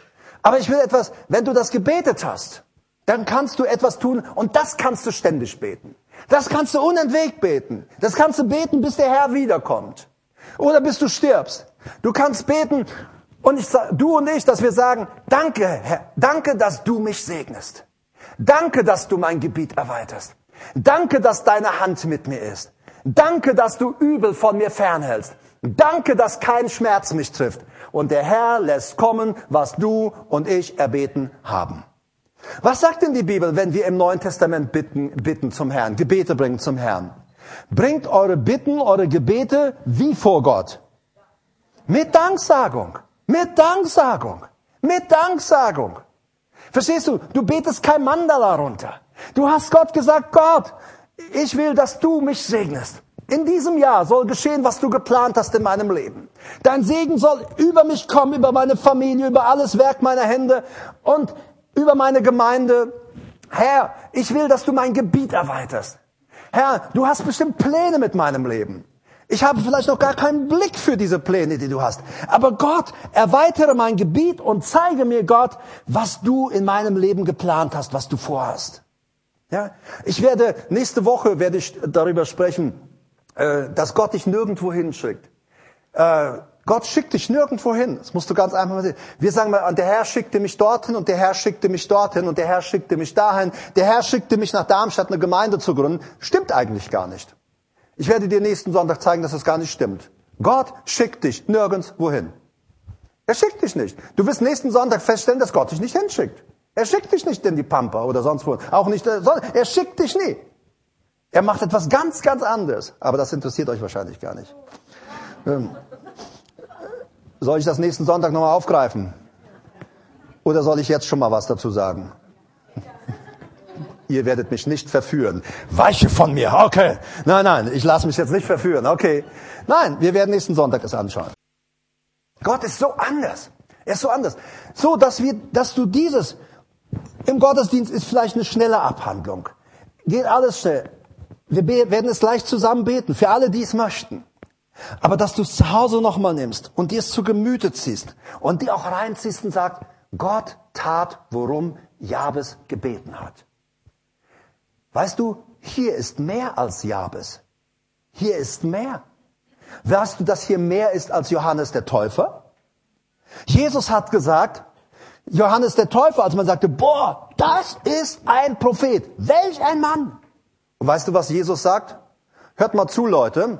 Aber ich will etwas, wenn du das gebetet hast, dann kannst du etwas tun und das kannst du ständig beten. Das kannst du unentwegt beten. Das kannst du beten, bis der Herr wiederkommt. Oder bis du stirbst. Du kannst beten und du und ich, dass wir sagen, danke, Herr, danke, dass du mich segnest. Danke, dass du mein Gebiet erweiterst. Danke, dass deine Hand mit mir ist. Danke, dass du Übel von mir fernhältst. Danke, dass kein Schmerz mich trifft. Und der Herr lässt kommen, was du und ich erbeten haben. Was sagt denn die Bibel, wenn wir im Neuen Testament bitten zum Herrn, Gebete bringen zum Herrn? Bringt eure Bitten, eure Gebete wie vor Gott? Mit Danksagung. Mit Danksagung. Mit Danksagung. Verstehst du? Du betest kein Mandala runter. Du hast Gott gesagt, Gott, ich will, dass du mich segnest. In diesem Jahr soll geschehen, was du geplant hast in meinem Leben. Dein Segen soll über mich kommen, über meine Familie, über alles Werk meiner Hände und über meine Gemeinde. Herr, ich will, dass du mein Gebiet erweiterst. Herr, du hast bestimmt Pläne mit meinem Leben. Ich habe vielleicht noch gar keinen Blick für diese Pläne, die du hast. Aber Gott, erweitere mein Gebiet und zeige mir, Gott, was du in meinem Leben geplant hast, was du vorhast. Ja? Nächste Woche werde ich darüber sprechen, dass Gott dich nirgendwo hinschickt. Gott schickt dich nirgendwo hin. Das musst du ganz einfach mal sehen. Wir sagen mal, der Herr schickte mich dorthin und der Herr schickte mich dorthin und der Herr schickte mich dahin. Der Herr schickte mich nach Darmstadt, eine Gemeinde zu gründen. Stimmt eigentlich gar nicht. Ich werde dir nächsten Sonntag zeigen, dass das gar nicht stimmt. Gott schickt dich nirgendwo hin. Er schickt dich nicht. Du wirst nächsten Sonntag feststellen, dass Gott dich nicht hinschickt. Er schickt dich nicht in die Pampa oder sonst wo. Auch nicht, er schickt dich nie. Er macht etwas ganz, ganz anderes. Aber das interessiert euch wahrscheinlich gar nicht. Soll ich das nächsten Sonntag nochmal aufgreifen? Oder soll ich jetzt schon mal was dazu sagen? Ihr werdet mich nicht verführen. Weiche von mir, okay. Nein, ich lasse mich jetzt nicht verführen, okay. Nein, wir werden nächsten Sonntag es anschauen. Gott ist so anders. Er ist so anders. So, dass du dieses, im Gottesdienst ist vielleicht eine schnelle Abhandlung. Geht alles schnell. Wir werden es gleich zusammen beten, für alle, die es möchten. Aber dass du es zu Hause nochmal nimmst und dir es zu Gemüte ziehst und dir auch reinziehst und sagst, Gott tat, worum Jabes gebeten hat. Weißt du, hier ist mehr als Jabes. Hier ist mehr. Weißt du, dass hier mehr ist als Johannes der Täufer? Jesus hat gesagt, Johannes der Täufer, als man sagte, boah, das ist ein Prophet. Welch ein Mann. Und weißt du, was Jesus sagt? Hört mal zu, Leute,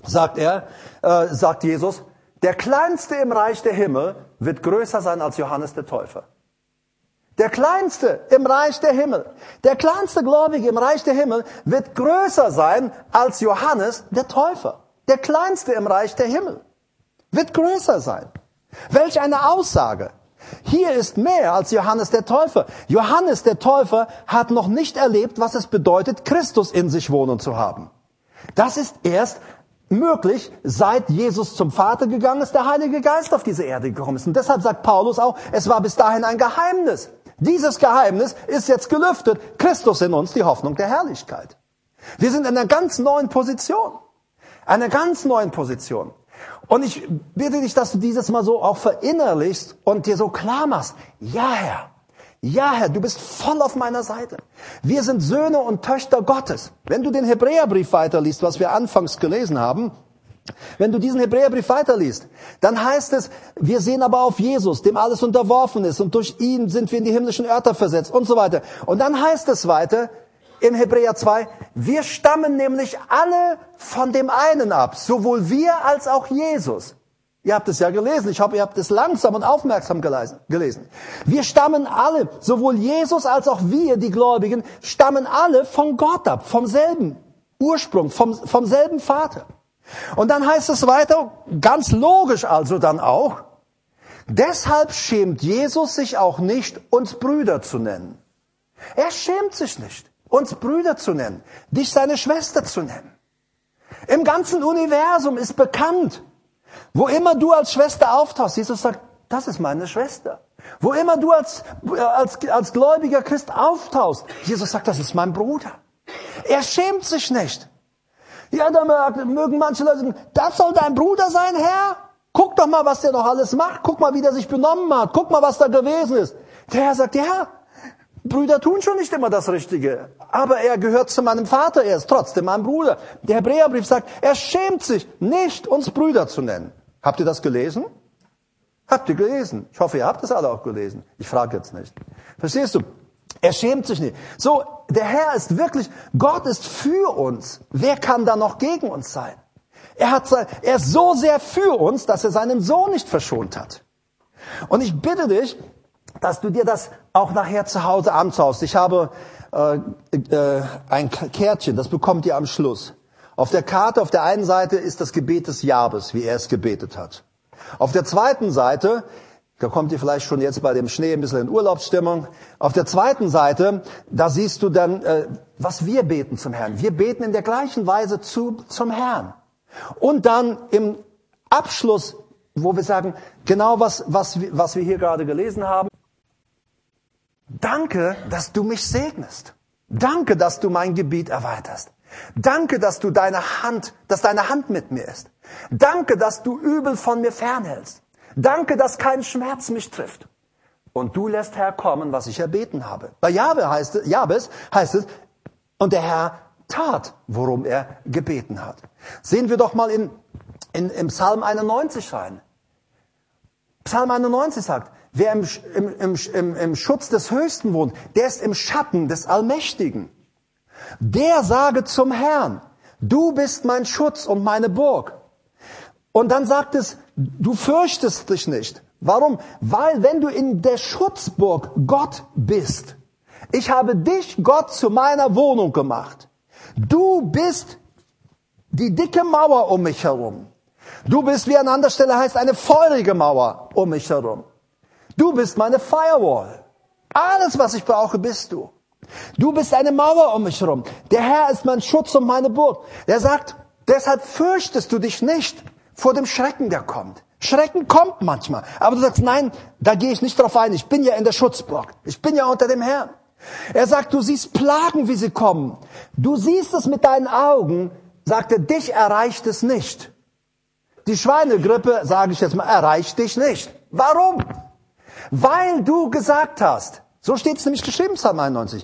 sagt Jesus, der Kleinste im Reich der Himmel wird größer sein als Johannes der Täufer. Der Kleinste im Reich der Himmel, der kleinste Gläubige im Reich der Himmel wird größer sein als Johannes der Täufer. Der Kleinste im Reich der Himmel wird größer sein. Welch eine Aussage. Hier ist mehr als Johannes der Täufer. Johannes der Täufer hat noch nicht erlebt, was es bedeutet, Christus in sich wohnen zu haben. Das ist erst möglich, seit Jesus zum Vater gegangen ist, der Heilige Geist auf diese Erde gekommen ist. Und deshalb sagt Paulus auch, es war bis dahin ein Geheimnis. Dieses Geheimnis ist jetzt gelüftet. Christus in uns, die Hoffnung der Herrlichkeit. Wir sind in einer ganz neuen Position. Einer ganz neuen Position. Und ich bitte dich, dass du dieses mal so auch verinnerlichst und dir so klar machst. Ja, Herr, du bist voll auf meiner Seite. Wir sind Söhne und Töchter Gottes. Wenn du den Hebräerbrief weiterliest, was wir anfangs gelesen haben, wenn du diesen Hebräerbrief weiterliest, dann heißt es, wir sehen aber auf Jesus, dem alles unterworfen ist und durch ihn sind wir in die himmlischen Örter versetzt und so weiter. Und dann heißt es weiter im Hebräer 2, wir stammen nämlich alle von dem einen ab, sowohl wir als auch Jesus. Ihr habt es ja gelesen, ich hoffe, ihr habt es langsam und aufmerksam gelesen. Wir stammen alle, sowohl Jesus als auch wir, die Gläubigen, stammen alle von Gott ab, vom selben Ursprung, vom selben Vater. Und dann heißt es weiter, ganz logisch also dann auch, deshalb schämt Jesus sich auch nicht, uns Brüder zu nennen. Er schämt sich nicht, uns Brüder zu nennen, dich seine Schwester zu nennen. Im ganzen Universum ist bekannt, wo immer du als Schwester auftauchst, Jesus sagt, das ist meine Schwester. Wo immer du als gläubiger Christ auftauchst, Jesus sagt, das ist mein Bruder. Er schämt sich nicht. Ja, da mögen manche Leute sagen, das soll dein Bruder sein, Herr? Guck doch mal, was der noch alles macht. Guck mal, wie der sich benommen hat. Guck mal, was da gewesen ist. Der Herr sagt, ja, Brüder tun schon nicht immer das Richtige. Aber er gehört zu meinem Vater, er ist trotzdem mein Bruder. Der Hebräerbrief sagt, er schämt sich nicht, uns Brüder zu nennen. Habt ihr das gelesen? Habt ihr gelesen? Ich hoffe, ihr habt es alle auch gelesen. Ich frage jetzt nicht. Verstehst du? Er schämt sich nicht. So, der Herr ist wirklich, Gott ist für uns. Wer kann da noch gegen uns sein? Er ist so sehr für uns, dass er seinen Sohn nicht verschont hat. Und ich bitte dich, dass du dir das auch nachher zu Hause anschaust. Ich habe ein Kärtchen, das bekommt ihr am Schluss. Auf der Karte, auf der einen Seite ist das Gebet des Jabes, wie er es gebetet hat. Auf der zweiten Seite, da kommt ihr vielleicht schon jetzt bei dem Schnee ein bisschen in Urlaubsstimmung, auf der zweiten Seite, da siehst du dann, was wir beten zum Herrn. Wir beten in der gleichen Weise zum Herrn. Und dann im Abschluss, wo wir sagen, genau was wir hier gerade gelesen haben. Danke, dass du mich segnest. Danke, dass du mein Gebiet erweiterst. Danke, dass deine Hand mit mir ist. Danke, dass du Übel von mir fernhältst. Danke, dass kein Schmerz mich trifft. Und du lässt herkommen, was ich erbeten habe. Bei Jabes heißt es, und der Herr tat, worum er gebeten hat. Sehen wir doch mal im Psalm 91 rein. Psalm 91 sagt, wer im Schutz des Höchsten wohnt, der ist im Schatten des Allmächtigen. Der sage zum Herrn, du bist mein Schutz und meine Burg. Und dann sagt es, du fürchtest dich nicht. Warum? Weil wenn du in der Schutzburg Gott bist, ich habe dich, Gott, zu meiner Wohnung gemacht. Du bist die dicke Mauer um mich herum. Du bist, wie an anderer Stelle heißt, eine feurige Mauer um mich herum. Du bist meine Firewall. Alles, was ich brauche, bist du. Du bist eine Mauer um mich herum. Der Herr ist mein Schutz und meine Burg. Der sagt, deshalb fürchtest du dich nicht vor dem Schrecken, der kommt. Schrecken kommt manchmal. Aber du sagst, nein, da gehe ich nicht drauf ein. Ich bin ja in der Schutzburg. Ich bin ja unter dem Herrn. Er sagt, du siehst Plagen, wie sie kommen. Du siehst es mit deinen Augen, sagt er, dich erreicht es nicht. Die Schweinegrippe, sage ich jetzt mal, erreicht dich nicht. Warum? Weil du gesagt hast, so steht es nämlich geschrieben, Psalm 91,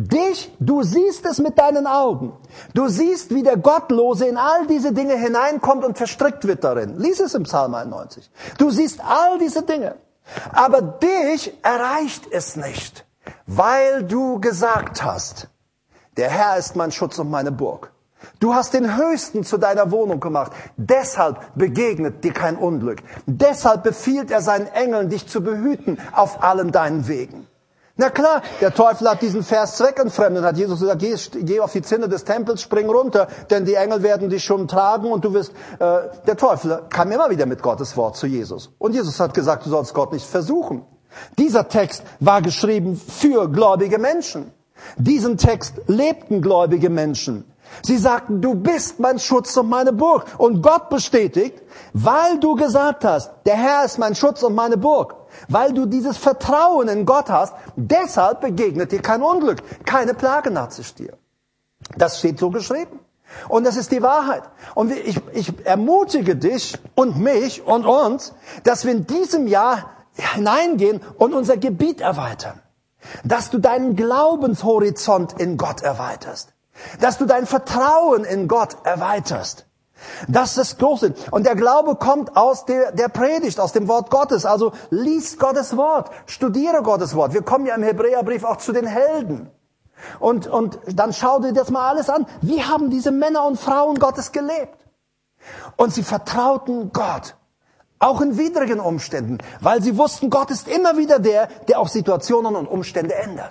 du siehst es mit deinen Augen. Du siehst, wie der Gottlose in all diese Dinge hineinkommt und verstrickt wird darin. Lies es im Psalm 91. Du siehst all diese Dinge. Aber dich erreicht es nicht, weil du gesagt hast, der Herr ist mein Schutz und meine Burg. Du hast den Höchsten zu deiner Wohnung gemacht. Deshalb begegnet dir kein Unglück. Deshalb befiehlt er seinen Engeln, dich zu behüten auf allen deinen Wegen. Na klar, der Teufel hat diesen Vers zweckentfremdet und hat Jesus gesagt, geh auf die Zinne des Tempels, spring runter, denn die Engel werden dich schon tragen und du wirst, der Teufel kam immer wieder mit Gottes Wort zu Jesus. Und Jesus hat gesagt, du sollst Gott nicht versuchen. Dieser Text war geschrieben für gläubige Menschen. Diesen Text lebten gläubige Menschen. Sie sagten, du bist mein Schutz und meine Burg. Und Gott bestätigt, weil du gesagt hast, der Herr ist mein Schutz und meine Burg. Weil du dieses Vertrauen in Gott hast, deshalb begegnet dir kein Unglück. Keine Plage naht sich dir. Das steht so geschrieben. Und das ist die Wahrheit. Und ich ermutige dich und mich und uns, dass wir in diesem Jahr hineingehen und unser Gebiet erweitern. Dass du deinen Glaubenshorizont in Gott erweiterst. Dass du dein Vertrauen in Gott erweiterst. Das ist groß. Und der Glaube kommt aus der Predigt, aus dem Wort Gottes. Also lies Gottes Wort, studiere Gottes Wort. Wir kommen ja im Hebräerbrief auch zu den Helden. Und dann schau dir das mal alles an. Wie haben diese Männer und Frauen Gottes gelebt? Und sie vertrauten Gott. Auch in widrigen Umständen. Weil sie wussten, Gott ist immer wieder der auch Situationen und Umstände ändert.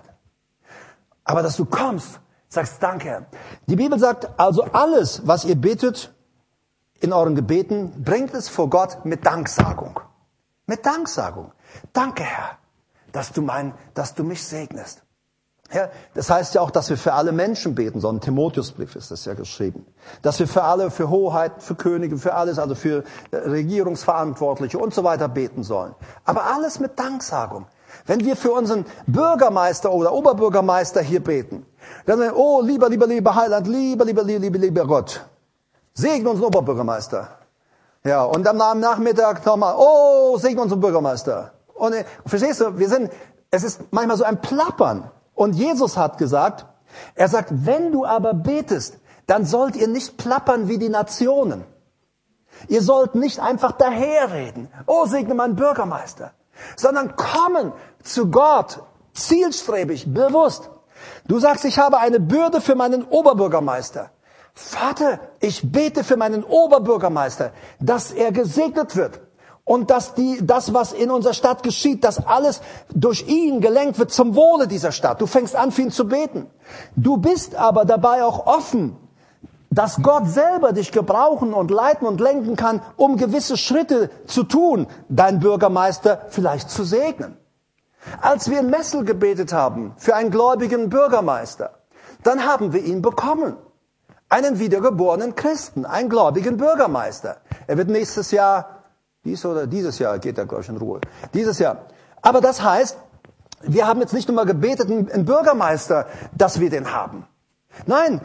Aber dass du kommst, sagst, danke Herr. Die Bibel sagt, also alles, was ihr betet in euren Gebeten, bringt es vor Gott mit Danksagung. Mit Danksagung. Danke Herr, dass du mich segnest. Ja, das heißt ja auch, dass wir für alle Menschen beten sollen. Im Timotheusbrief ist das ja geschrieben. Dass wir für alle, für Hoheiten, für Könige, für alles, also für Regierungsverantwortliche und so weiter beten sollen. Aber alles mit Danksagung. Wenn wir für unseren Bürgermeister oder Oberbürgermeister hier beten, dann sagen wir, oh, lieber Heiland, lieber Gott, segne unseren Oberbürgermeister. Ja, und dann am Nachmittag nochmal, oh, segne unseren Bürgermeister. Und verstehst du, es ist manchmal so ein Plappern. Und Jesus hat gesagt, er sagt, wenn du aber betest, dann sollt ihr nicht plappern wie die Nationen. Ihr sollt nicht einfach daherreden, oh, segne meinen Bürgermeister, sondern kommen zu Gott, zielstrebig, bewusst. Du sagst, ich habe eine Bürde für meinen Oberbürgermeister. Vater, ich bete für meinen Oberbürgermeister, dass er gesegnet wird und dass das, was in unserer Stadt geschieht, dass alles durch ihn gelenkt wird zum Wohle dieser Stadt. Du fängst an, für ihn zu beten. Du bist aber dabei auch offen, dass Gott selber dich gebrauchen und leiten und lenken kann, um gewisse Schritte zu tun, deinen Bürgermeister vielleicht zu segnen. Als wir in Messel gebetet haben für einen gläubigen Bürgermeister, dann haben wir ihn bekommen. Einen wiedergeborenen Christen, einen gläubigen Bürgermeister. Er wird nächstes Jahr, dieses Jahr geht er, glaube ich, in Ruhe. Dieses Jahr. Aber das heißt, wir haben jetzt nicht nur mal gebetet, einen Bürgermeister, dass wir den haben. Nein,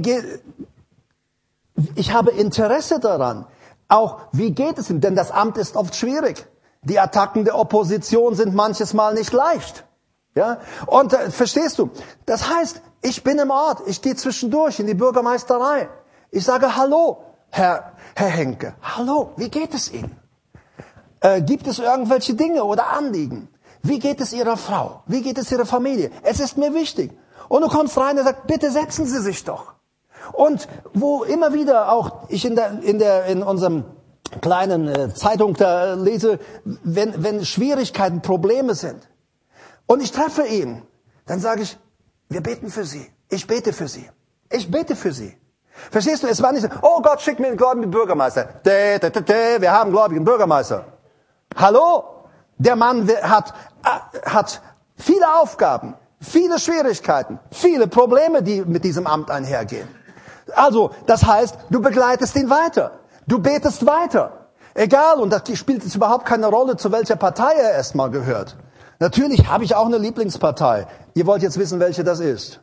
ich habe Interesse daran. Auch, wie geht es ihm? Denn das Amt ist oft schwierig. Die Attacken der Opposition sind manches Mal nicht leicht. Ja? Und verstehst du? Das heißt, ich bin im Ort. Ich gehe zwischendurch in die Bürgermeisterei. Ich sage, hallo, Herr Henke. Hallo, wie geht es Ihnen? Gibt es irgendwelche Dinge oder Anliegen? Wie geht es Ihrer Frau? Wie geht es Ihrer Familie? Es ist mir wichtig. Und du kommst rein und sagst, bitte setzen Sie sich doch. Und wo immer wieder auch ich in unserem kleinen Zeitung da lese, wenn Schwierigkeiten, Probleme sind und ich treffe ihn, dann sage ich, wir beten für Sie. Ich bete für Sie. Ich bete für Sie. Verstehst du? Es war nicht so, oh Gott, schick mir einen gläubigen Bürgermeister. Wir haben einen gläubigen Bürgermeister. Hallo? Der Mann hat viele Aufgaben, viele Schwierigkeiten, viele Probleme, die mit diesem Amt einhergehen. Also, das heißt, du begleitest ihn weiter. Du betest weiter. Egal, und das spielt jetzt überhaupt keine Rolle, zu welcher Partei er erstmal gehört. Natürlich habe ich auch eine Lieblingspartei. Ihr wollt jetzt wissen, welche das ist.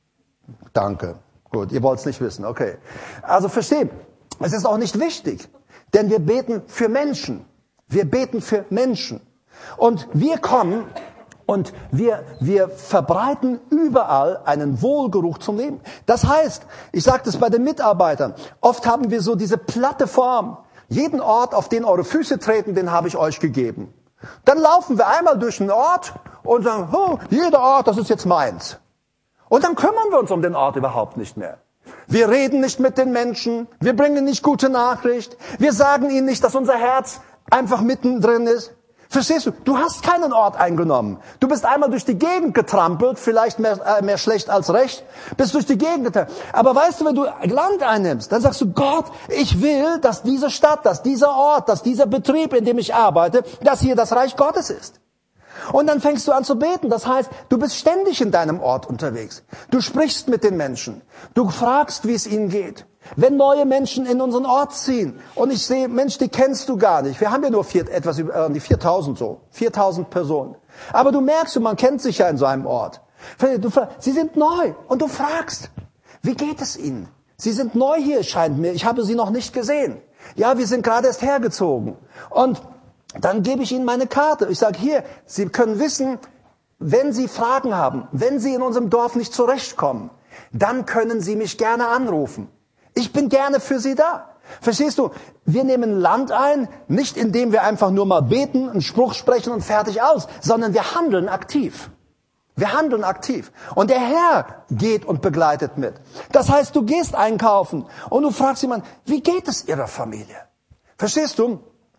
Danke. Gut, ihr wollt es nicht wissen. Okay. Also versteht, es ist auch nicht wichtig. Denn wir beten für Menschen. Wir beten für Menschen. Und wir kommen und wir verbreiten überall einen Wohlgeruch zum Leben. Das heißt, ich sage das bei den Mitarbeitern, oft haben wir so diese platte Form. Jeden Ort, auf den eure Füße treten, den habe ich euch gegeben. Dann laufen wir einmal durch den Ort und sagen, oh, jeder Ort, das ist jetzt meins. Und dann kümmern wir uns um den Ort überhaupt nicht mehr. Wir reden nicht mit den Menschen, wir bringen nicht gute Nachricht, wir sagen ihnen nicht, dass unser Herz einfach mittendrin ist. Verstehst du? Du hast keinen Ort eingenommen. Du bist einmal durch die Gegend getrampelt, vielleicht mehr schlecht als recht, bist durch die Gegend getrampelt. Aber weißt du, wenn du Land einnimmst, dann sagst du, Gott, ich will, dass diese Stadt, dass dieser Ort, dass dieser Betrieb, in dem ich arbeite, dass hier das Reich Gottes ist. Und dann fängst du an zu beten. Das heißt, du bist ständig in deinem Ort unterwegs. Du sprichst mit den Menschen. Du fragst, wie es ihnen geht. Wenn neue Menschen in unseren Ort ziehen und ich sehe, Mensch, die kennst du gar nicht. Wir haben ja nur etwas über die 4.000 so, 4.000 Personen. Aber du merkst, man kennt sich ja in so einem Ort. Sie sind neu und du fragst, wie geht es ihnen? Sie sind neu hier, scheint mir. Ich habe sie noch nicht gesehen. Ja, wir sind gerade erst hergezogen. Und dann gebe ich ihnen meine Karte. Ich sage, hier, Sie können wissen, wenn Sie Fragen haben, wenn Sie in unserem Dorf nicht zurechtkommen, dann können Sie mich gerne anrufen. Ich bin gerne für Sie da. Verstehst du? Wir nehmen Land ein, nicht indem wir einfach nur mal beten, einen Spruch sprechen und fertig aus, sondern wir handeln aktiv. Wir handeln aktiv. Und der Herr geht und begleitet mit. Das heißt, du gehst einkaufen und du fragst jemanden, wie geht es Ihrer Familie? Verstehst du?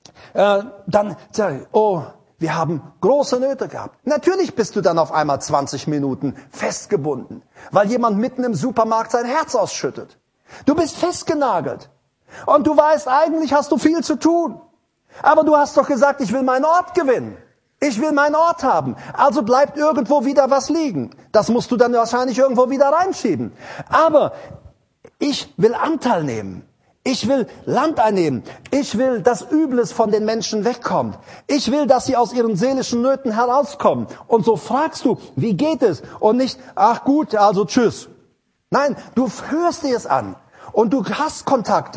Dann sag ich, oh, wir haben große Nöte gehabt. Natürlich bist du dann auf einmal 20 Minuten festgebunden, weil jemand mitten im Supermarkt sein Herz ausschüttet. Du bist festgenagelt. Und du weißt, eigentlich hast du viel zu tun. Aber du hast doch gesagt, ich will meinen Ort gewinnen. Ich will meinen Ort haben. Also bleibt irgendwo wieder was liegen. Das musst du dann wahrscheinlich irgendwo wieder reinschieben. Aber ich will Anteil nehmen. Ich will Land einnehmen. Ich will, dass Übles von den Menschen wegkommt. Ich will, dass sie aus ihren seelischen Nöten herauskommen. Und so fragst du, wie geht es? Und nicht, ach gut, also tschüss. Nein, du hörst dir es an. Und du hast Kontakte.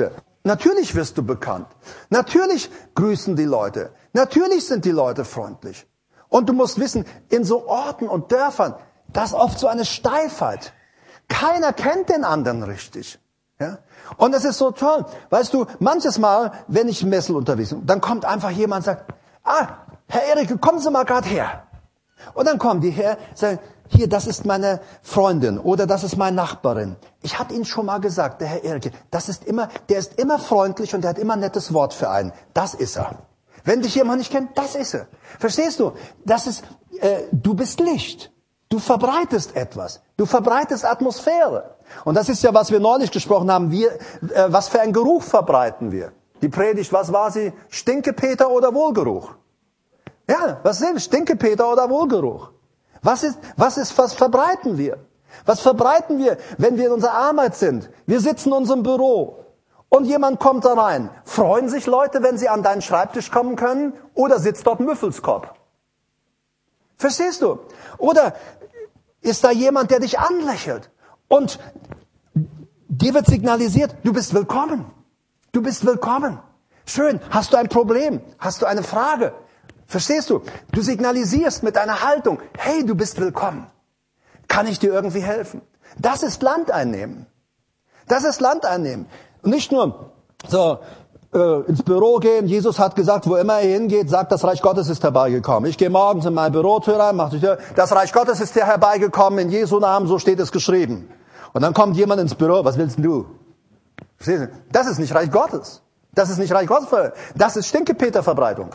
Natürlich wirst du bekannt. Natürlich grüßen die Leute. Natürlich sind die Leute freundlich. Und du musst wissen, in so Orten und Dörfern, das ist oft so eine Steifheit. Keiner kennt den anderen richtig. Ja? Und es ist so toll. Weißt du, manches Mal, wenn ich Messel unterwegs bin, dann kommt einfach jemand und sagt, Herr Erik, kommen Sie mal gerade her. Und dann kommen die her, sagen, hier, das ist meine Freundin oder das ist meine Nachbarin. Ich hatte Ihnen schon mal gesagt, der Herr Erik, der ist immer freundlich und der hat immer ein nettes Wort für einen. Das ist er. Wenn dich jemand nicht kennt, das ist er. Verstehst du? Du bist Licht. Du verbreitest etwas. Du verbreitest Atmosphäre. Und das ist ja, was wir neulich gesprochen haben. Was für einen Geruch verbreiten wir? Die Predigt, was war sie? Stinkepeter oder Wohlgeruch? Ja, was sind Stinkepeter oder Wohlgeruch? Was verbreiten wir? Was verbreiten wir, wenn wir in unserer Arbeit sind? Wir sitzen in unserem Büro und jemand kommt da rein. Freuen sich Leute, wenn sie an deinen Schreibtisch kommen können? Oder sitzt dort ein Müffelskopf? Verstehst du? Oder ist da jemand, der dich anlächelt? Und dir wird signalisiert, du bist willkommen. Du bist willkommen. Schön. Hast du ein Problem? Hast du eine Frage? Verstehst du? Du signalisierst mit deiner Haltung, hey, du bist willkommen. Kann ich dir irgendwie helfen? Das ist Land einnehmen. Das ist Land einnehmen. Und nicht nur so ins Büro gehen. Jesus hat gesagt, wo immer er hingeht, sagt, das Reich Gottes ist herbeigekommen. Ich gehe morgens in meine Bürotür rein, mache die Tür, das Reich Gottes ist hier herbeigekommen, in Jesu Namen, so steht es geschrieben. Und dann kommt jemand ins Büro, was willst du? Verstehst du? Das ist nicht Reich Gottes. Das ist nicht Reich Gottes. Das ist Stinkepeter-Verbreitung.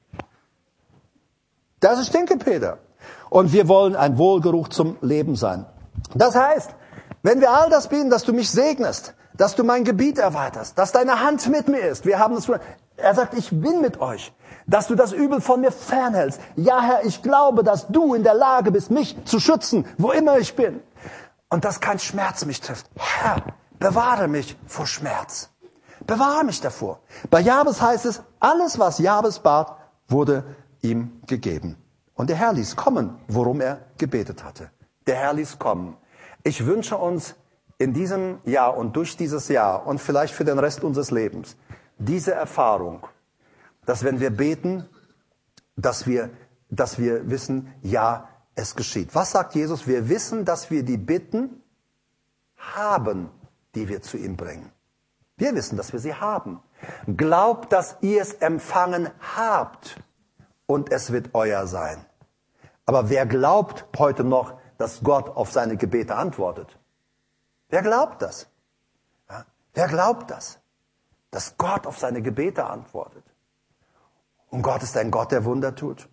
Das ist Stinkepeter. Und wir wollen ein Wohlgeruch zum Leben sein. Das heißt, wenn wir all das bieten, dass du mich segnest, dass du mein Gebiet erweiterst, dass deine Hand mit mir ist. Er sagt, ich bin mit euch. Dass du das Übel von mir fernhältst. Ja, Herr, ich glaube, dass du in der Lage bist, mich zu schützen, wo immer ich bin. Und dass kein Schmerz mich trifft. Herr, bewahre mich vor Schmerz. Bewahre mich davor. Bei Jabes heißt es, alles, was Jabes bat, wurde ihm gegeben. Und der Herr ließ kommen, worum er gebetet hatte. Der Herr ließ kommen. Ich wünsche uns in diesem Jahr und durch dieses Jahr und vielleicht für den Rest unseres Lebens diese Erfahrung, dass wenn wir beten, dass wir wissen, ja, es geschieht. Was sagt Jesus? Wir wissen, dass wir die Bitten haben, die wir zu ihm bringen. Wir wissen, dass wir sie haben. Glaubt, dass ihr es empfangen habt und es wird euer sein. Aber wer glaubt heute noch, dass Gott auf seine Gebete antwortet? Wer glaubt das? Ja? Wer glaubt das? Dass Gott auf seine Gebete antwortet. Und Gott ist ein Gott, der Wunder tut.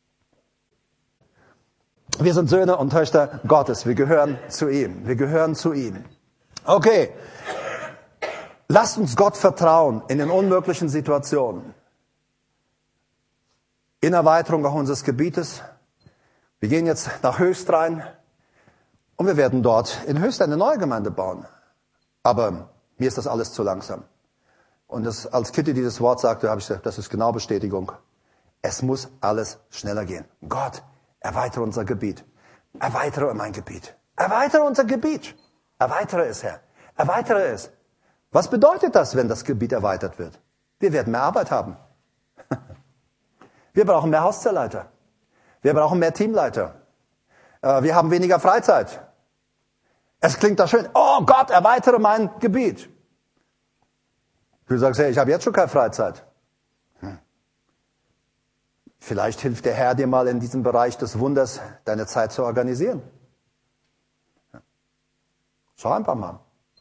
Wir sind Söhne und Töchter Gottes. Wir gehören zu ihm. Wir gehören zu ihm. Okay. Lasst uns Gott vertrauen in den unmöglichen Situationen. In Erweiterung auch unseres Gebietes. Wir gehen jetzt nach Höchst rein. Und wir werden dort in Höchst eine neue Gemeinde bauen. Aber mir ist das alles zu langsam. Und als Kitty dieses Wort sagte, habe ich gesagt, das ist genau Bestätigung. Es muss alles schneller gehen. Gott, erweitere unser Gebiet. Erweitere mein Gebiet. Erweitere unser Gebiet. Erweitere es, Herr. Erweitere es. Was bedeutet das, wenn das Gebiet erweitert wird? Wir werden mehr Arbeit haben. Wir brauchen mehr Hauszellleiter. Wir brauchen mehr Teamleiter. Wir haben weniger Freizeit. Es klingt da schön. Oh Gott, erweitere mein Gebiet. Du sagst, hey, ich habe jetzt schon keine Freizeit. Vielleicht hilft der Herr dir mal in diesem Bereich des Wunders, deine Zeit zu organisieren. Schau einfach mal.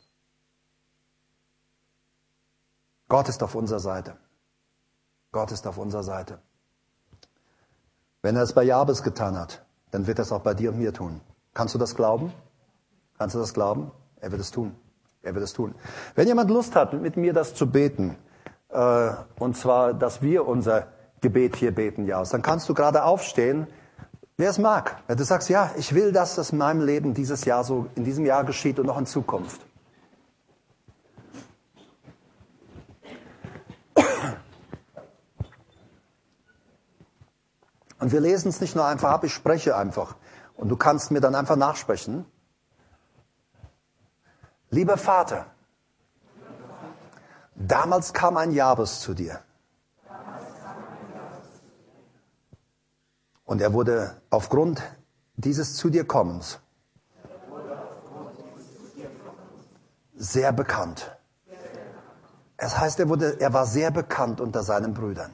Gott ist auf unserer Seite. Gott ist auf unserer Seite. Wenn er es bei Jabes getan hat, dann wird er es auch bei dir und mir tun. Kannst du das glauben? Kannst du das glauben? Er wird es tun. Er wird es tun. Wenn jemand Lust hat, mit mir das zu beten, und zwar, dass wir unser Gebet hier beten, ja, dann kannst du gerade aufstehen, wer es mag. Wenn du sagst, ja, ich will, dass das in meinem Leben dieses Jahr so, in diesem Jahr geschieht und noch in Zukunft. Und wir lesen es nicht nur einfach ab, ich spreche einfach. Und du kannst mir dann einfach nachsprechen. Lieber Vater, Damals kam ein Jabes zu dir. Und er wurde aufgrund dieses zu dir Kommens sehr bekannt. Es heißt, er war sehr bekannt unter seinen Brüdern.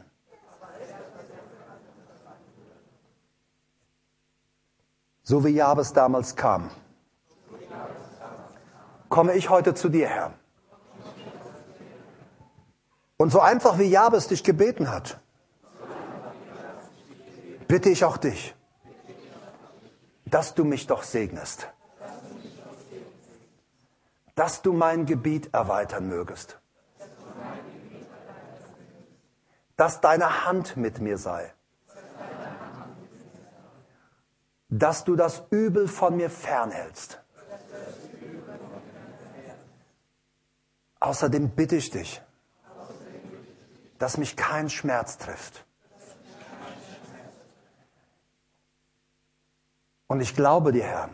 So wie Jabes damals kam, komme ich heute zu dir, Herr. Und so einfach wie Jabes dich gebeten hat, bitte ich auch dich, dass du mich doch segnest, dass du mein Gebiet erweitern mögest, dass deine Hand mit mir sei, dass du das Übel von mir fernhältst. Außerdem bitte ich dich, dass mich kein Schmerz trifft. Und ich glaube dir, Herr,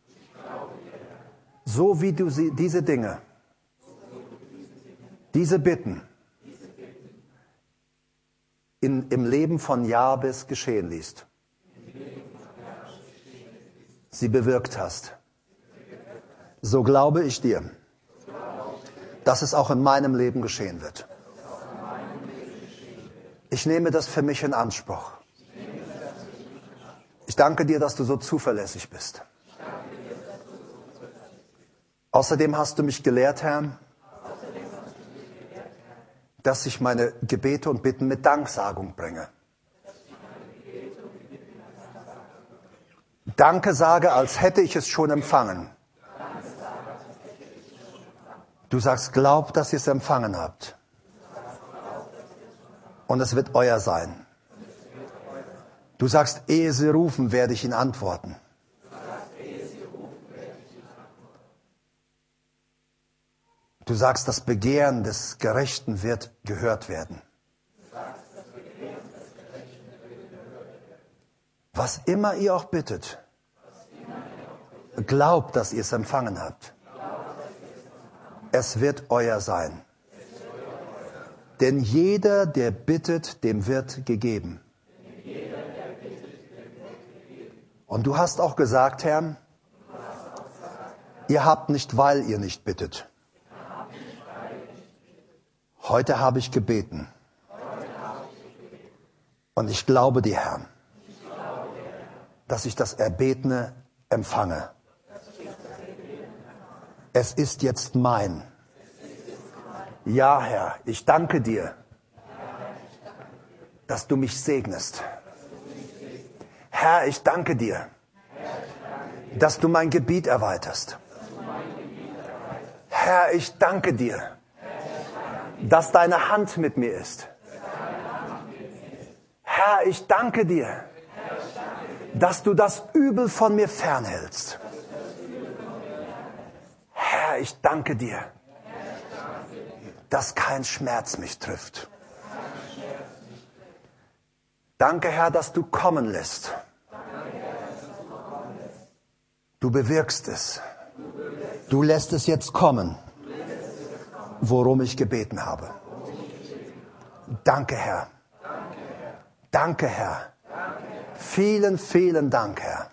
so wie du diese Dinge, diese Bitten im Leben von Jabes geschehen ließt, sie bewirkt hast, so glaube ich dir, dass es auch in meinem Leben geschehen wird. Ich nehme das für mich in Anspruch. Ich danke dir, dass du so zuverlässig bist. Außerdem hast du mich gelehrt, Herr, dass ich meine Gebete und Bitten mit Danksagung bringe. Danke sage, als hätte ich es schon empfangen. Du sagst, glaubt, dass ihr es empfangen habt. Und es wird euer sein. Du sagst, ehe sie rufen, werde ich ihnen antworten. Du sagst, das Begehren des Gerechten wird gehört werden. Was immer ihr auch bittet, glaubt, dass ihr es empfangen habt. Es wird euer sein. Denn jeder, der bittet, dem wird gegeben. Und du hast auch gesagt, Herr, ihr habt nicht, weil ihr nicht bittet. Heute habe ich gebeten. Und ich glaube dir, Herr, dass ich das Erbetene empfange. Es ist jetzt mein. Ja, Herr, ich danke dir, dass du mich segnest. Herr, ich danke dir, dass du mein Gebiet erweiterst. Herr, ich danke dir, dass deine Hand mit mir ist. Herr, ich danke dir, dass du das Übel von mir fernhältst. Herr, ich danke dir, dass kein Schmerz mich trifft. Danke, Herr, dass du kommen lässt. Du bewirkst es. Du lässt es jetzt kommen, worum ich gebeten habe. Danke, Herr. Danke, Herr. Vielen, vielen Dank, Herr.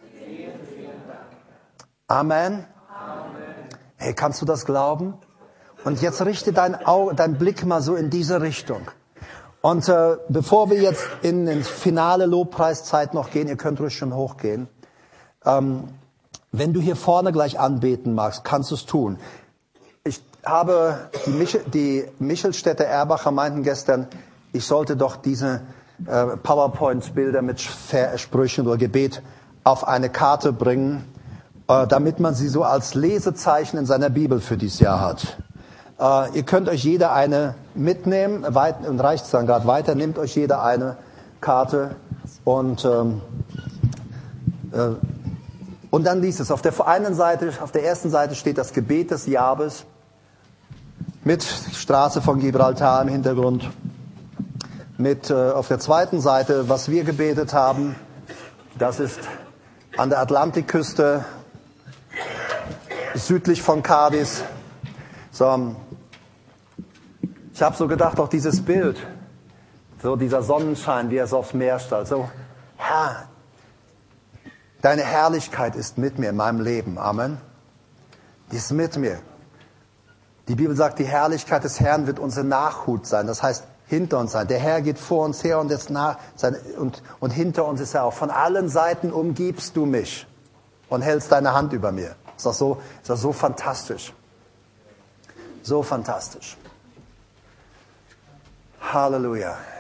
Amen. Hey, kannst du das glauben? Und jetzt richte dein Blick mal so in diese Richtung. Und bevor wir jetzt in die finale Lobpreiszeit noch gehen, ihr könnt ruhig schon hochgehen. Wenn du hier vorne gleich anbeten magst, kannst du es tun. Ich habe die Michelstädter Erbacher meinten gestern, ich sollte doch diese PowerPoint-Bilder mit Sprüchen oder Gebet auf eine Karte bringen, damit man sie so als Lesezeichen in seiner Bibel für dieses Jahr hat. Ihr könnt euch jeder eine mitnehmen, und reicht es dann gerade weiter, nehmt euch jeder eine Karte und dann liest es. Auf der ersten Seite steht das Gebet des Jabes mit Straße von Gibraltar im Hintergrund. Auf der zweiten Seite, was wir gebetet haben, das ist an der Atlantikküste, südlich von Cadiz. So, Ich habe so gedacht, auch dieses Bild, so dieser Sonnenschein, wie er so aufs Meer strahlt, so, Herr, deine Herrlichkeit ist mit mir in meinem Leben. Amen. Die ist mit mir. Die Bibel sagt, die Herrlichkeit des Herrn wird unsere Nachhut sein. Das heißt, hinter uns sein. Der Herr geht vor uns her und und hinter uns ist er auch. Von allen Seiten umgibst du mich und hältst deine Hand über mir. Ist das so fantastisch. So fantastisch. Halleluja.